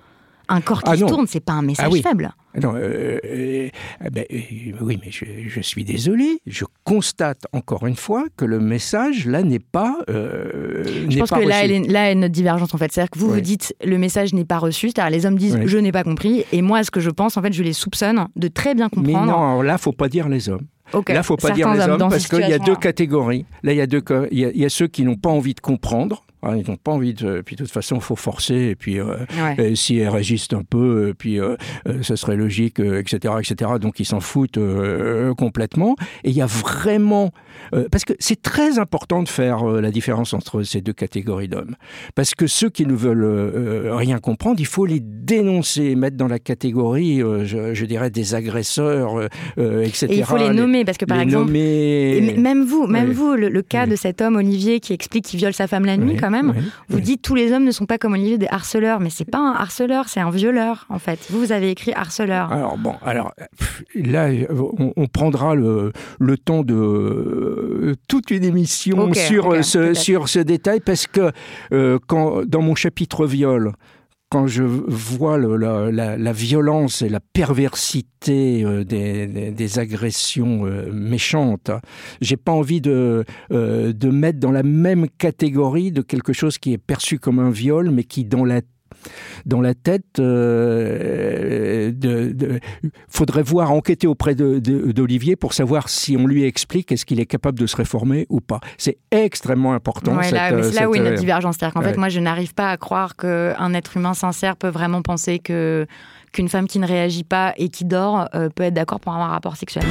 Un corps qui ah, se non. tourne, c'est pas un message ah, oui. faible. Non, euh, euh, ben, euh, oui, mais je, je suis désolé. Je constate encore une fois que le message, là, n'est pas euh, Je n'est pense pas que là, reçu. elle est, là est notre divergence, en fait. C'est-à-dire que vous, Oui. vous dites le message n'est pas reçu. C'est-à-dire les hommes disent Oui. je n'ai pas compris. Et moi, ce que je pense, en fait, je les soupçonne de très bien Mais comprendre. non, là, faut pas dire les hommes. Okay. Là, faut pas Certains dire les hommes hommes dans parce ces qu'il y a deux situations-là. catégories. Là, il y a deux, il y a, il y a ceux qui n'ont pas envie de comprendre. Hein, ils n'ont pas envie de. Puis de toute façon, il faut forcer. Et puis, euh, Ouais. et si elles résistent un peu, et puis euh, euh, ça serait logique, euh, et cetera, et cetera. Donc, ils s'en foutent euh, complètement. Et il y a vraiment. Euh, parce que c'est très important de faire euh, la différence entre ces deux catégories d'hommes. Parce que ceux qui ne veulent euh, rien comprendre, il faut les dénoncer, mettre dans la catégorie, euh, je, je dirais, des agresseurs, euh, euh, et cetera. Et il faut les nommer, parce que par les exemple. nommer... Et m- même vous, même Oui. vous, le, le cas Oui. de cet homme, Olivier, qui explique qu'il viole sa femme la nuit, Oui, quand même, oui, vous oui. dites tous les hommes ne sont pas comme Olivier des harceleurs. Mais c'est pas un harceleur, c'est un violeur, en fait. Vous, vous avez écrit harceleur. Alors bon, alors pff, là, on, on prendra le, le temps de euh, toute une émission Ok, sur, ok, ce, peut-être. sur ce détail, parce que euh, quand, dans mon chapitre viol, quand je vois le, la, la, la violence et la perversité euh, des, des, des agressions euh, méchantes, j'ai pas envie de, euh, de mettre dans la même catégorie de quelque chose qui est perçu comme un viol, mais qui dans la dans la tête, euh, de, de, faudrait voir, enquêter auprès de, de, d'Olivier pour savoir si on lui explique est-ce qu'il est capable de se réformer ou pas. C'est extrêmement important. Ouais, cette, là, mais c'est là cette, où il y a euh, notre divergence. C'est-à-dire qu'en ouais. fait, moi, je n'arrive pas à croire qu'un être humain sincère peut vraiment penser que, qu'une femme qui ne réagit pas et qui dort euh, peut être d'accord pour avoir un rapport sexuel.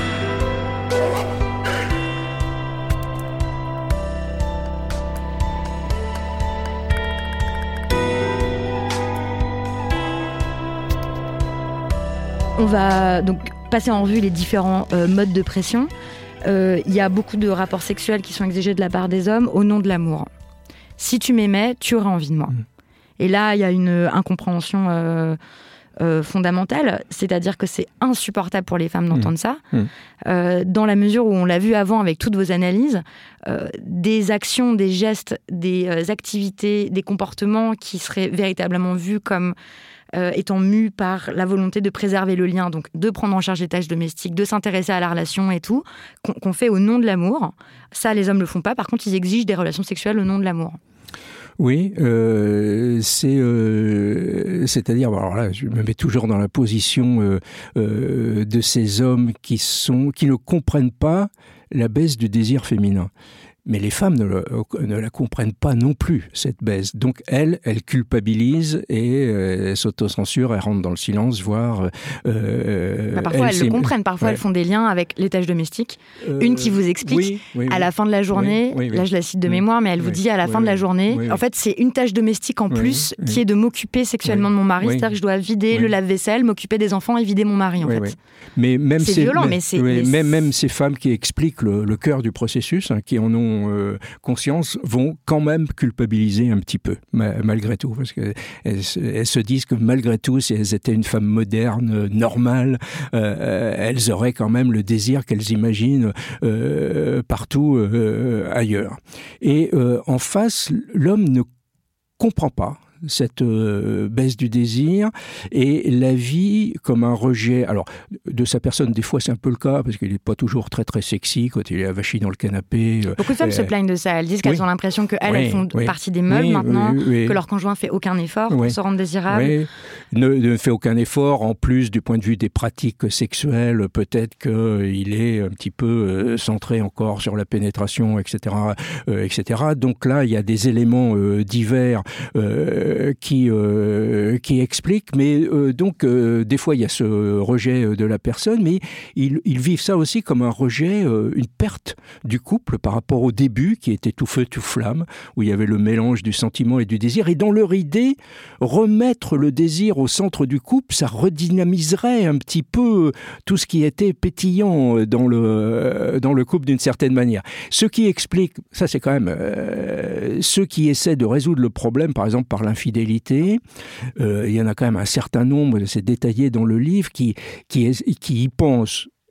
On va donc passer en revue les différents euh, modes de pression. Euh, il y a beaucoup de rapports sexuels qui sont exigés de la part des hommes au nom de l'amour. Si tu m'aimais, tu aurais envie de moi. Mmh. Et là, il y a une incompréhension euh, euh, fondamentale, c'est-à-dire que c'est insupportable pour les femmes d'entendre mmh. ça, mmh. Euh, dans la mesure où on l'a vu avant avec toutes vos analyses, euh, des actions, des gestes, des euh, activités, des comportements qui seraient véritablement vus comme Euh, étant mus par la volonté de préserver le lien, donc de prendre en charge les tâches domestiques, de s'intéresser à la relation et tout, qu'on, qu'on fait au nom de l'amour. Ça, les hommes le font pas. Par contre, ils exigent des relations sexuelles au nom de l'amour. Oui, euh, c'est, euh, c'est-à-dire, alors là, je me mets toujours dans la position euh, euh, de ces hommes qui sont, qui ne comprennent pas la baisse du désir féminin. Mais les femmes ne, le, ne la comprennent pas non plus, cette baisse. Donc, elles, elles culpabilisent et euh, elles s'autocensurent, elles rentrent dans le silence, voire... Euh, bah, parfois, elles, elles le comprennent. Parfois, ouais. elles font des liens avec les tâches domestiques. Euh, Une qui vous explique, oui, oui, oui. à la fin de la journée, oui, oui, oui. là, je la cite de oui, mémoire, mais elle oui, vous dit à la oui, fin oui, de la journée, oui, oui. en fait, c'est une tâche domestique en oui, plus oui, qui oui. est de m'occuper sexuellement oui, de mon mari. Oui, c'est-à-dire que je dois vider oui. le lave-vaisselle, m'occuper des enfants et vider mon mari, en oui, fait. Oui. Mais même c'est ces, violent, mais, mais c'est... Oui, mais même, même ces femmes qui expliquent le, le cœur du processus, hein, qui en ont euh, conscience, vont quand même culpabiliser un petit peu, ma, malgré tout, parce qu'elles elles se disent que malgré tout, si elles étaient une femme moderne, euh, normale, euh, elles auraient quand même le désir qu'elles imaginent euh, partout euh, ailleurs. Et euh, en face, l'homme ne comprend pas cette euh, baisse du désir et la vie comme un rejet. Alors, de sa personne, des fois, c'est un peu le cas, parce qu'il n'est pas toujours très, très sexy quand il est avachi dans le canapé. Beaucoup de femmes euh, se plaignent de ça. Elles disent qu'elles oui. ont l'impression qu'elles oui, elles font oui. partie des meubles oui, maintenant, oui, oui. que leur conjoint fait aucun effort oui. pour se rendre désirable. Oui. Ne, ne fait aucun effort. En plus, du point de vue des pratiques sexuelles, peut-être qu'il est un petit peu euh, centré encore sur la pénétration, et cetera, euh, et cetera. Donc là, il y a des éléments euh, divers euh, qui euh, qui explique, mais euh, donc euh, des fois il y a ce rejet de la personne, mais ils, ils vivent ça aussi comme un rejet, euh, une perte du couple par rapport au début qui était tout feu tout flamme, où il y avait le mélange du sentiment et du désir, et dans leur idée, remettre le désir au centre du couple, ça redynamiserait un petit peu tout ce qui était pétillant dans le dans le couple d'une certaine manière. Ce qui explique, ça c'est quand même euh, ceux qui essaient de résoudre le problème, par exemple par l'infidélité. Euh, il y en a quand même un certain nombre, c'est détaillé dans le livre, qui, qui, est, qui y pensent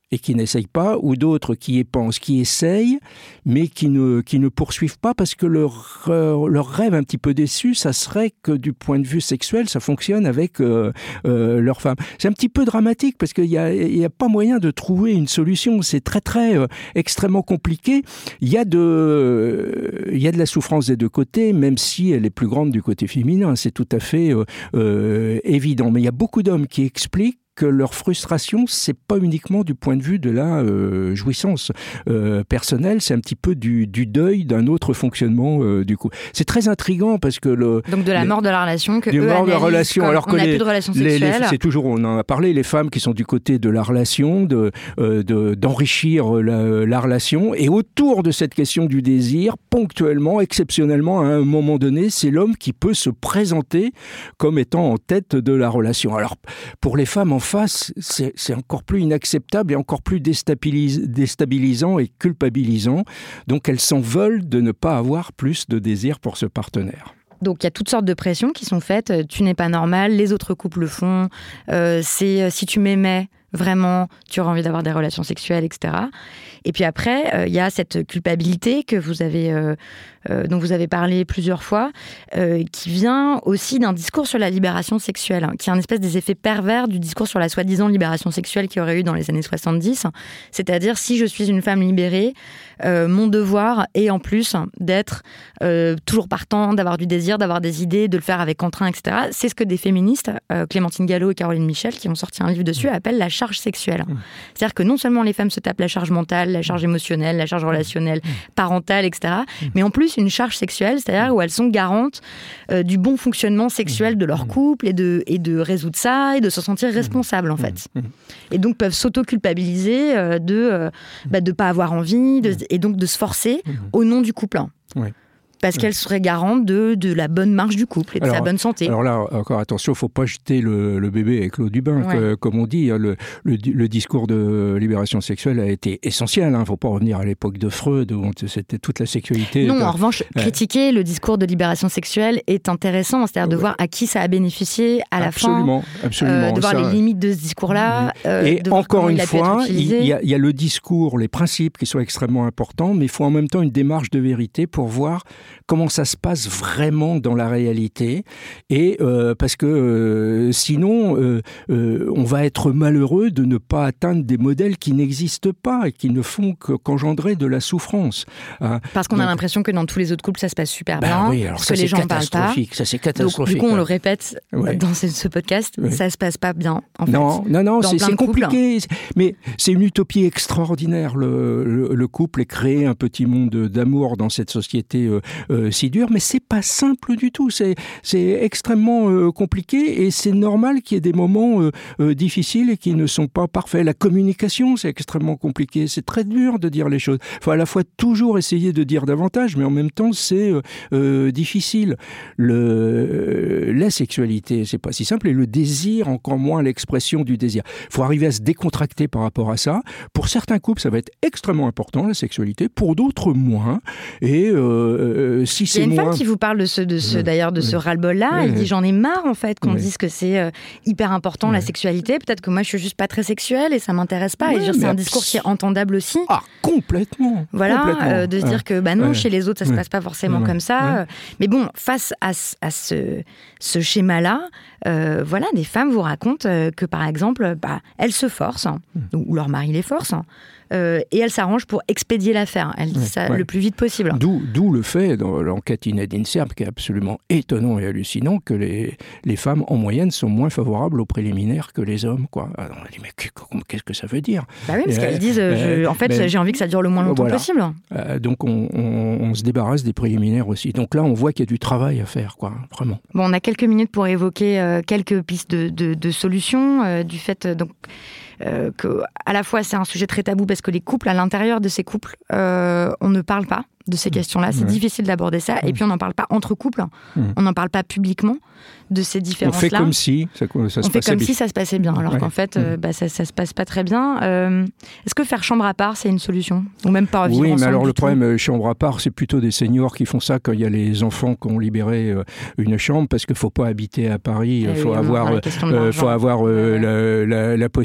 et qui n'essayent pas, ou d'autres qui y pensent, qui essayent, mais qui ne, qui ne poursuivent pas parce que leur, euh, leur rêve un petit peu déçu, ça serait que du point de vue sexuel, ça fonctionne avec euh, euh, leur femme. C'est un petit peu dramatique parce qu'il n'y a, il y a pas moyen de trouver une solution. C'est très, très euh, extrêmement compliqué. Il y a de, euh, il y a de la souffrance des deux côtés, même si elle est plus grande du côté féminin. C'est tout à fait euh, euh, évident. Mais il y a beaucoup d'hommes qui expliquent que leur frustration, c'est pas uniquement du point de vue de la euh, jouissance euh, personnelle, c'est un petit peu du, du deuil d'un autre fonctionnement euh, du coup. C'est très intriguant parce que le... Donc de la les, mort de la relation, que du eux mort de la relation, alors que on n'a les, plus de relation les, sexuelle. Les, c'est toujours, on en a parlé, les femmes qui sont du côté de la relation, de, euh, de, d'enrichir la, la relation, et autour de cette question du désir, ponctuellement, exceptionnellement, à un moment donné, c'est l'homme qui peut se présenter comme étant en tête de la relation. Alors, pour les femmes en face, c'est, c'est encore plus inacceptable et encore plus déstabilis- déstabilisant et culpabilisant. Donc elles s'en veulent de ne pas avoir plus de désir pour ce partenaire. Donc il y a toutes sortes de pressions qui sont faites. Tu n'es pas normal, les autres couples le font. Euh, c'est si tu m'aimais vraiment, tu aurais envie d'avoir des relations sexuelles, et cetera. Et puis après, il euh, y a cette culpabilité que vous avez, euh, euh, dont vous avez parlé plusieurs fois, euh, qui vient aussi d'un discours sur la libération sexuelle, hein, qui est un espèce des effets pervers du discours sur la soi-disant libération sexuelle qu'il y aurait eu dans les années soixante-dix. C'est-à-dire, si je suis une femme libérée, euh, mon devoir est en plus d'être euh, toujours partant, d'avoir du désir, d'avoir des idées, de le faire avec entrain, et cetera. C'est ce que des féministes, euh, Clémentine Gallo et Caroline Michel, qui ont sorti un livre dessus, appellent la charge sexuelle. Mmh. C'est-à-dire que non seulement les femmes se tapent la charge mentale, la charge émotionnelle, la charge relationnelle, mmh. parentale, et cetera, mmh. mais en plus une charge sexuelle, c'est-à-dire où elles sont garantes euh, du bon fonctionnement sexuel de leur couple et de, et de résoudre ça et de se sentir responsables, en fait. Mmh. Et donc peuvent s'auto-culpabiliser euh, de euh, bah, de pas avoir envie de, et donc de se forcer mmh. au nom du couple. Ouais. Parce qu'elle serait garante de, de la bonne marche du couple et de alors, sa bonne santé. Alors là, encore attention, il ne faut pas jeter le, le bébé avec l'eau du bain, ouais. que, comme on dit. Le, le, le discours de libération sexuelle a été essentiel. Il hein. ne faut pas revenir à l'époque de Freud, où c'était toute la sexualité. Non, de... en revanche, ouais. critiquer le discours de libération sexuelle est intéressant. C'est-à-dire de ouais. voir à qui ça a bénéficié à la absolument, fin. Absolument, euh, de voir ça... les limites de ce discours-là. Euh, et de encore une fois, il, il y, a, il y a le discours, les principes qui sont extrêmement importants, mais il faut en même temps une démarche de vérité pour voir comment ça se passe vraiment dans la réalité, et euh, parce que euh, sinon euh, euh, on va être malheureux de ne pas atteindre des modèles qui n'existent pas et qui ne font que, qu'engendrer de la souffrance. Hein. Parce qu'on Donc, a l'impression que dans tous les autres couples ça se passe super bah bien, oui, alors parce ça, que les gens parlent pas. Ça c'est catastrophique. Donc du coup on ouais. le répète ouais. dans ce, ce podcast, ouais. ça se passe pas bien en fait. Non, non, non, dans c'est, c'est compliqué. Couples. Mais c'est une utopie extraordinaire le, le, le couple et créer un petit monde d'amour dans cette société euh, euh, si dure, mais c'est pas simple du tout, c'est, c'est extrêmement euh, compliqué et c'est normal qu'il y ait des moments euh, euh, difficiles et qui ne sont pas parfaits. La communication, c'est extrêmement compliqué, c'est très dur de dire les choses. Il faut à la fois toujours essayer de dire davantage, mais en même temps c'est euh, euh, difficile. Le, euh, la sexualité, c'est pas si simple, et le désir, encore moins l'expression du désir. Il faut arriver à se décontracter par rapport à ça. Pour certains couples, ça va être extrêmement important, la sexualité, pour d'autres moins. Et euh, si c'est moins... Il y a une femme qui vous parle de ce de ce, d'ailleurs de ce ras-le-bol-là, ouais. elle dit j'en ai marre en fait qu'on ouais. dise que c'est euh, hyper important ouais. la sexualité, peut-être que moi je suis juste pas très sexuelle et ça m'intéresse pas, ouais, et je veux dire, c'est un discours qui est entendable aussi. Ah, complètement. Voilà, complètement. Euh, de se ouais. dire que bah non, ouais. chez les autres ça ouais. se passe pas forcément ouais. comme ça. Ouais. Mais bon, face à, à ce, ce schéma-là, euh, voilà, des femmes vous racontent euh, que par exemple, bah, elles se forcent, hein, mmh. ou leur mari les force, hein, Euh, et elle s'arrange pour expédier l'affaire. Elle dit ouais, ça ouais. le plus vite possible. D'où, d'où le fait, dans l'enquête Ined Inserm, qui est absolument étonnant et hallucinant, que les, les femmes, en moyenne, sont moins favorables aux préliminaires que les hommes. Quoi. Alors, on a dit, mais qu'est-ce que ça veut dire ? Bah oui, parce et, qu'elles disent, euh, je, en fait, ben, j'ai envie que ça dure le moins longtemps voilà. possible. Euh, donc, on, on, on se débarrasse des préliminaires aussi. Donc là, on voit qu'il y a du travail à faire, quoi, vraiment. Bon, on a quelques minutes pour évoquer euh, quelques pistes de, de, de solutions, euh, du fait, euh, donc... Euh, que à la fois c'est un sujet très tabou parce que les couples, à l'intérieur de ces couples, euh, on ne parle pas de ces questions-là. C'est ouais. difficile d'aborder ça. Et puis, on n'en parle pas entre couples. Mmh. On n'en parle pas publiquement de ces différences-là. On fait comme si ça, ça se on passait fait comme bien. si ça se passait bien, alors ouais. qu'en fait, mmh. euh, bah, ça ne se passe pas très bien. Euh, est-ce que faire chambre à part, c'est une solution ? Ou même pas vivre Oui, ensemble mais alors le tout. problème, chambre à part, c'est plutôt des seniors qui font ça quand il y a les enfants qui ont libéré euh, une chambre, parce qu'il ne faut pas habiter à Paris. Il faut, oui, avoir, euh, euh, faut avoir euh, ouais. la, la, la possibilité.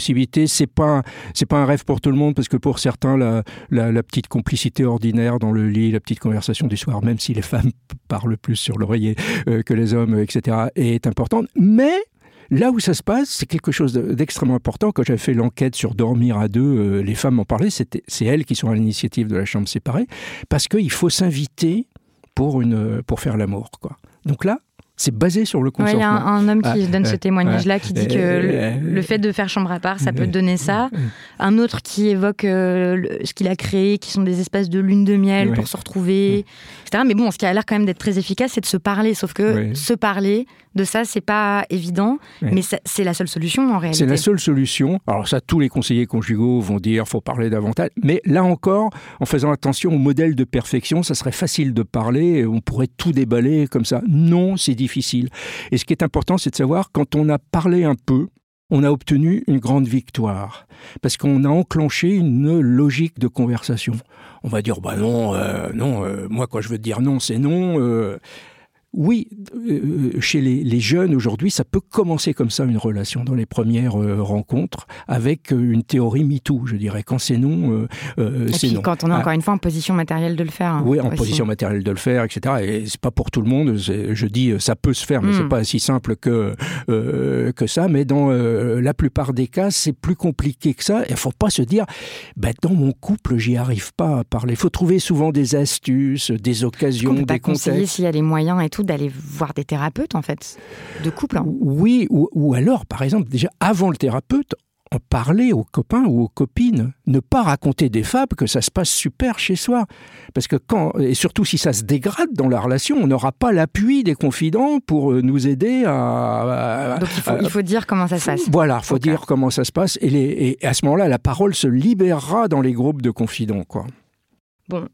complicité, c'est pas, c'est pas un rêve pour tout le monde, parce que pour certains, la, la, la petite complicité ordinaire dans le lit, la petite conversation du soir, même si les femmes parlent plus sur l'oreiller euh, que les hommes, et cetera, est importante. Mais là où ça se passe, c'est quelque chose d'extrêmement important. Quand j'avais fait l'enquête sur dormir à deux, euh, les femmes m'en parlaient, c'était, c'est elles qui sont à l'initiative de la chambre séparée, parce qu'il faut s'inviter pour, une, pour faire l'amour, quoi. Donc là, c'est basé sur le consentement. Il ouais, y a un, un homme qui ah, donne euh, ce témoignage-là, euh, qui dit que euh, le, le fait de faire chambre à part, ça peut te donner ça. Un autre qui évoque euh, le, ce qu'il a créé, qui sont des espaces de lune de miel ouais. pour se retrouver, et cetera. Mais bon, ce qui a l'air quand même d'être très efficace, c'est de se parler. Sauf que ouais. se parler de ça, c'est pas évident, ouais. mais ça, c'est la seule solution en réalité. C'est la seule solution. Alors ça, tous les conseillers conjugaux vont dire, faut parler davantage. Mais là encore, en faisant attention au modèle de perfection, ça serait facile de parler, on pourrait tout déballer comme ça. Non, c'est difficile. Et ce qui est important, c'est de savoir, quand on a parlé un peu, on a obtenu une grande victoire. Parce qu'on a enclenché une logique de conversation. On va dire, bah non, euh, non, euh, moi quand je veux dire non, c'est non. Euh, Oui, euh, chez les, les jeunes aujourd'hui, ça peut commencer comme ça, une relation, dans les premières euh, rencontres, avec euh, une théorie MeToo, je dirais. Quand c'est non, euh, euh, c'est non. Et puis quand on est encore ah, une fois en position matérielle de le faire. Hein, oui, en aussi. position matérielle de le faire, et cetera. Et c'est pas pour tout le monde, c'est, je dis ça peut se faire, mais mmh. c'est pas si simple que, euh, que ça. Mais dans euh, la plupart des cas, c'est plus compliqué que ça. Et il faut pas se dire, bah, dans mon couple, j'y arrive pas à parler. Il faut trouver souvent des astuces, des occasions, des contextes. Conseiller s'il y a les moyens et tout, d'aller voir des thérapeutes, en fait, de couple. Hein. Oui, ou, ou alors, par exemple, déjà, avant le thérapeute, en parler aux copains ou aux copines. Ne pas raconter des fables que ça se passe super chez soi. Parce que quand, et surtout si ça se dégrade dans la relation, on n'aura pas l'appui des confidents pour nous aider à... à Donc il faut, à, il faut dire comment ça se passe. Voilà, il faut okay. dire comment ça se passe. Et, les, et à ce moment-là, la parole se libérera dans les groupes de confidents, quoi. Bon.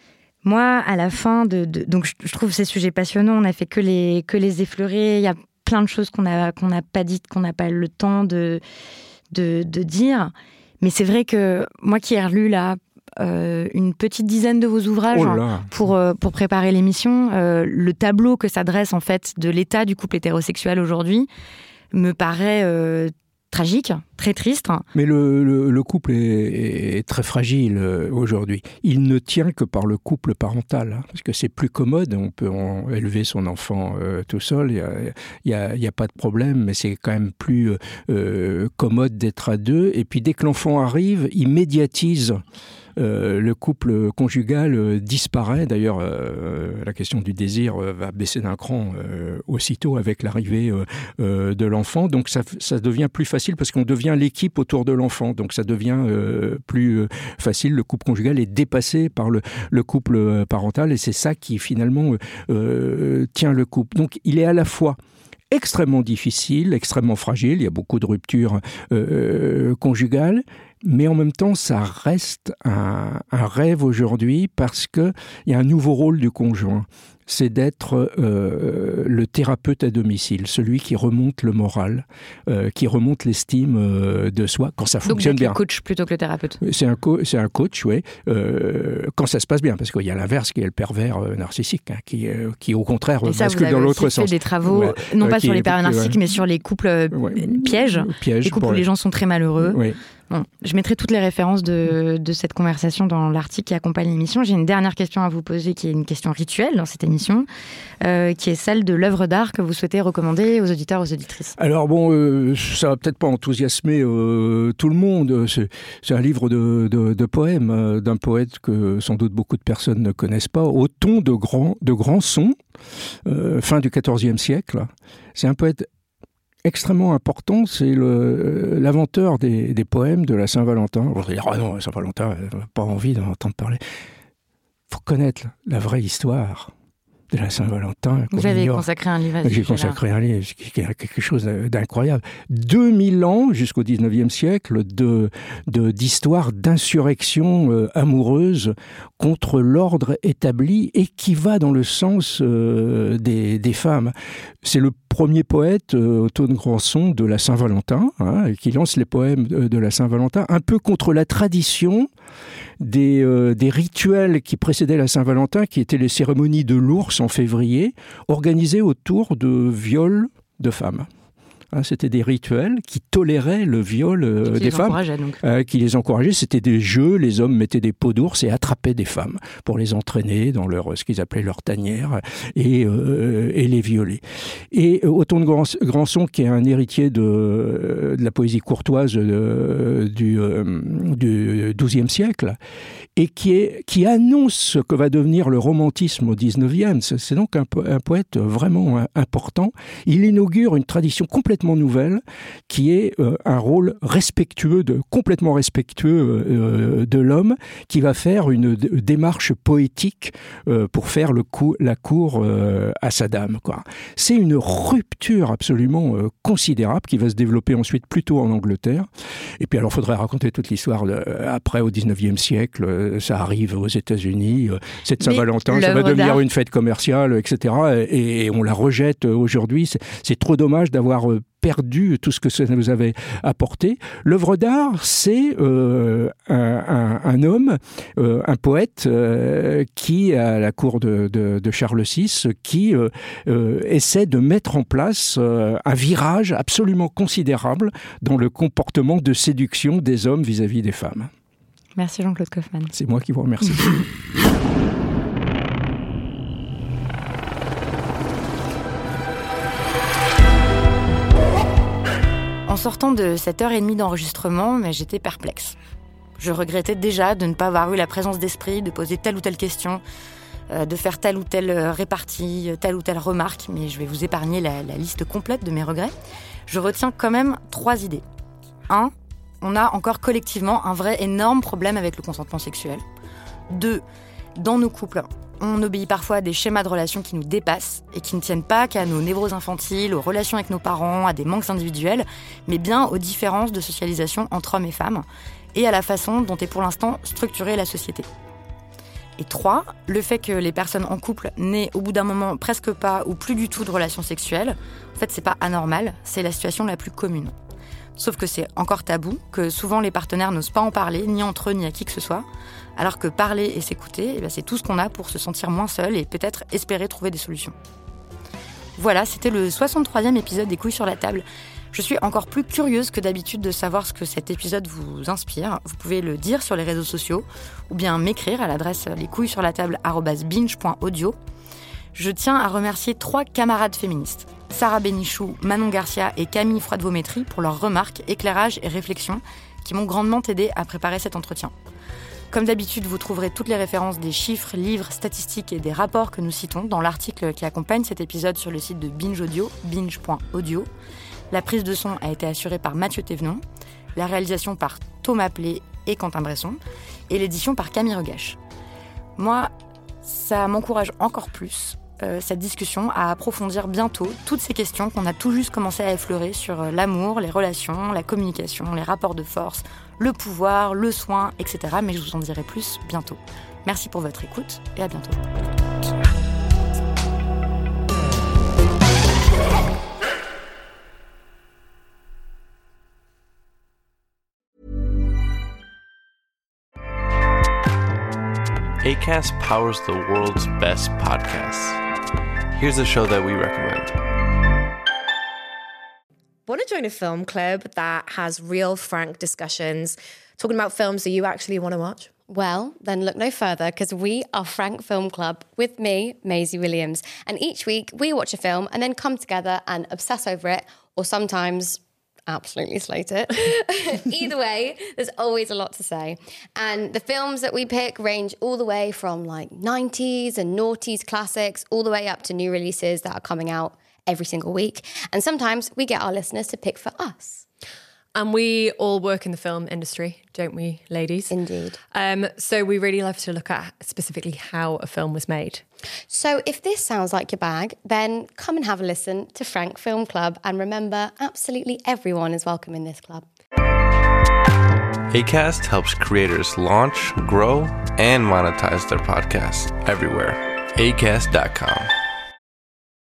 Moi, à la fin de... de donc, je, je trouve ces sujets passionnants. On n'a fait que les, que les effleurer. Il y a plein de choses qu'on n'a qu'on n'a pas dites, qu'on n'a pas le temps de, de, de dire. Mais c'est vrai que moi qui ai relu là, euh, une petite dizaine de vos ouvrages oh hein, pour, euh, pour préparer l'émission, euh, le tableau que ça dresse en fait de l'état du couple hétérosexuel aujourd'hui me paraît... Euh, tragique, très triste. Mais le, le, le couple est, est très fragile euh, aujourd'hui. Il ne tient que par le couple parental, hein, parce que c'est plus commode, on peut en élever son enfant euh, tout seul, il n'y a, y a, a pas de problème, mais c'est quand même plus euh, commode d'être à deux. Et puis dès que l'enfant arrive, il médiatise. Euh, le couple conjugal euh, disparaît. D'ailleurs, euh, la question du désir euh, va baisser d'un cran euh, aussitôt avec l'arrivée euh, euh, de l'enfant. Donc ça, ça devient plus facile parce qu'on devient l'équipe autour de l'enfant. Donc ça devient euh, plus euh, facile. Le couple conjugal est dépassé par le, le couple euh, parental et c'est ça qui finalement euh, tient le couple. Donc il est à la fois extrêmement difficile, extrêmement fragile. Il y a beaucoup de ruptures euh, conjugales. Mais en même temps, ça reste un, un rêve aujourd'hui parce qu'il y a un nouveau rôle du conjoint. C'est d'être euh, le thérapeute à domicile, celui qui remonte le moral, euh, qui remonte l'estime euh, de soi quand ça Donc fonctionne bien. Donc, le coach plutôt que le thérapeute. C'est un, co- c'est un coach, oui, euh, quand ça se passe bien, parce qu'il y a l'inverse qui est le pervers euh, narcissique, hein, qui, euh, qui au contraire Et ça, bascule dans l'autre sens. Vous avez fait des travaux, ouais, non pas euh, sur les pervers narcissiques, ouais. mais sur les couples euh, ouais. pièges, Piège les couples où les gens sont très malheureux. Oui. Bon, je mettrai toutes les références de, de cette conversation dans l'article qui accompagne l'émission. J'ai une dernière question à vous poser, qui est une question rituelle dans cette émission, euh, qui est celle de l'œuvre d'art que vous souhaitez recommander aux auditeurs, aux auditrices. Alors bon, euh, ça va peut-être pas enthousiasmer euh, tout le monde. C'est, c'est un livre de, de, de poèmes euh, d'un poète que sans doute beaucoup de personnes ne connaissent pas, au ton de grands de grand sons, euh, fin du quatorzième siècle. C'est un poète extrêmement important, c'est le, l'inventeur des, des poèmes de la Saint-Valentin. On va dire, ah non, la Saint-Valentin, elle n'a pas envie d'en entendre parler. Il faut connaître la vraie histoire de la Saint-Valentin. Vous avez ignore. consacré un livre à ce J'ai consacré un livre, qui est quelque chose d'incroyable. deux mille ans, jusqu'au dix-neuvième siècle, de, de, d'histoire d'insurrection euh, amoureuse contre l'ordre établi et qui va dans le sens euh, des, des femmes. C'est le premier poète euh, au ton de grand son de la Saint-Valentin, hein, qui lance les poèmes de, de la Saint-Valentin, un peu contre la tradition des, euh, des rituels qui précédaient la Saint-Valentin, qui étaient les cérémonies de l'ours en février, organisées autour de viols de femmes. Hein, c'était des rituels qui toléraient le viol euh, des femmes, donc. Euh, qui les encourageaient. C'était des jeux. Les hommes mettaient des peaux d'ours et attrapaient des femmes pour les entraîner dans leur ce qu'ils appelaient leur tanière et, euh, et les violer. Et Othon de Grandson, qui est un héritier de, de la poésie courtoise de, du, euh, du douzième siècle, et qui, est, qui annonce ce que va devenir le romantisme au dix-neuvième. C'est, c'est donc un, un poète vraiment important. Il inaugure une tradition complètement nouvelle, qui est euh, un rôle respectueux, de, complètement respectueux euh, de l'homme, qui va faire une d- démarche poétique euh, pour faire le coup, la cour euh, à sa dame, quoi. C'est une rupture absolument euh, considérable qui va se développer ensuite plutôt en Angleterre. Et puis alors, il faudrait raconter toute l'histoire de, après, au dix-neuvième siècle. Euh, ça arrive aux États-Unis. Euh, cette Saint-Valentin, ça va devenir une fête commerciale, et cetera. Et, et on la rejette aujourd'hui. C'est, c'est trop dommage d'avoir euh, perdu tout ce que ça nous avait apporté. L'œuvre d'art, c'est euh, un, un, un homme, euh, un poète euh, qui, à la cour de, de, de Charles six, qui euh, euh, essaie de mettre en place euh, un virage absolument considérable dans le comportement de séduction des hommes vis-à-vis des femmes. Merci Jean-Claude Kaufmann. C'est moi qui vous remercie. En sortant de cette heure et demie d'enregistrement, mais j'étais perplexe. Je regrettais déjà de ne pas avoir eu la présence d'esprit de poser telle ou telle question, euh, de faire telle ou telle répartie, telle ou telle remarque, mais je vais vous épargner la, la liste complète de mes regrets. Je retiens quand même trois idées. Un, on a encore collectivement un vrai énorme problème avec le consentement sexuel. Deux, dans nos couples, on obéit parfois à des schémas de relations qui nous dépassent et qui ne tiennent pas qu'à nos névroses infantiles, aux relations avec nos parents, à des manques individuels, mais bien aux différences de socialisation entre hommes et femmes et à la façon dont est pour l'instant structurée la société. Et trois, le fait que les personnes en couple n'aient au bout d'un moment presque pas ou plus du tout de relations sexuelles, en fait c'est pas anormal, c'est la situation la plus commune. Sauf que c'est encore tabou, que souvent les partenaires n'osent pas en parler, ni entre eux, ni à qui que ce soit, alors que parler et s'écouter, eh bien, c'est tout ce qu'on a pour se sentir moins seul et peut-être espérer trouver des solutions. Voilà, c'était le soixante-troisième épisode des Couilles sur la table. Je suis encore plus curieuse que d'habitude de savoir ce que cet épisode vous inspire. Vous pouvez le dire sur les réseaux sociaux ou bien m'écrire à l'adresse lescouillessurlatable arobase binge point audio. Je tiens à remercier trois camarades féministes, Sarah Bénichou, Manon Garcia et Camille Froide-Vaumétry, pour leurs remarques, éclairages et réflexions qui m'ont grandement aidé à préparer cet entretien. Comme d'habitude, vous trouverez toutes les références des chiffres, livres, statistiques et des rapports que nous citons dans l'article qui accompagne cet épisode sur le site de Binge Audio, binge point audio. La prise de son a été assurée par Mathieu Thévenon, la réalisation par Thomas Plé et Quentin Bresson, et l'édition par Camille Regache. Moi, ça m'encourage encore plus, euh, cette discussion, à approfondir bientôt toutes ces questions qu'on a tout juste commencé à effleurer sur euh, l'amour, les relations, la communication, les rapports de force, le pouvoir, le soin, et cetera. Mais je vous en dirai plus bientôt. Merci pour votre écoute et à bientôt. Acast powers the world's best podcasts. Here's a show that we recommend. Want to join a film club that has real, frank discussions, talking about films that you actually want to watch? Well, then look no further, because we are Frank Film Club with me, Maisie Williams. And each week we watch a film and then come together and obsess over it, or sometimes absolutely slate it. Either way, there's always a lot to say. And the films that we pick range all the way from like nineties and noughties classics, all the way up to new releases that are coming out every single week. And sometimes we get our listeners to pick for us. And we all work in the film industry, don't we, ladies? Indeed. Um, so we really love to look at specifically how a film was made. So if this sounds like your bag, then come and have a listen to Frank Film Club. And remember, absolutely everyone is welcome in this club. Acast helps creators launch, grow, and monetize their podcasts everywhere. acast dot com.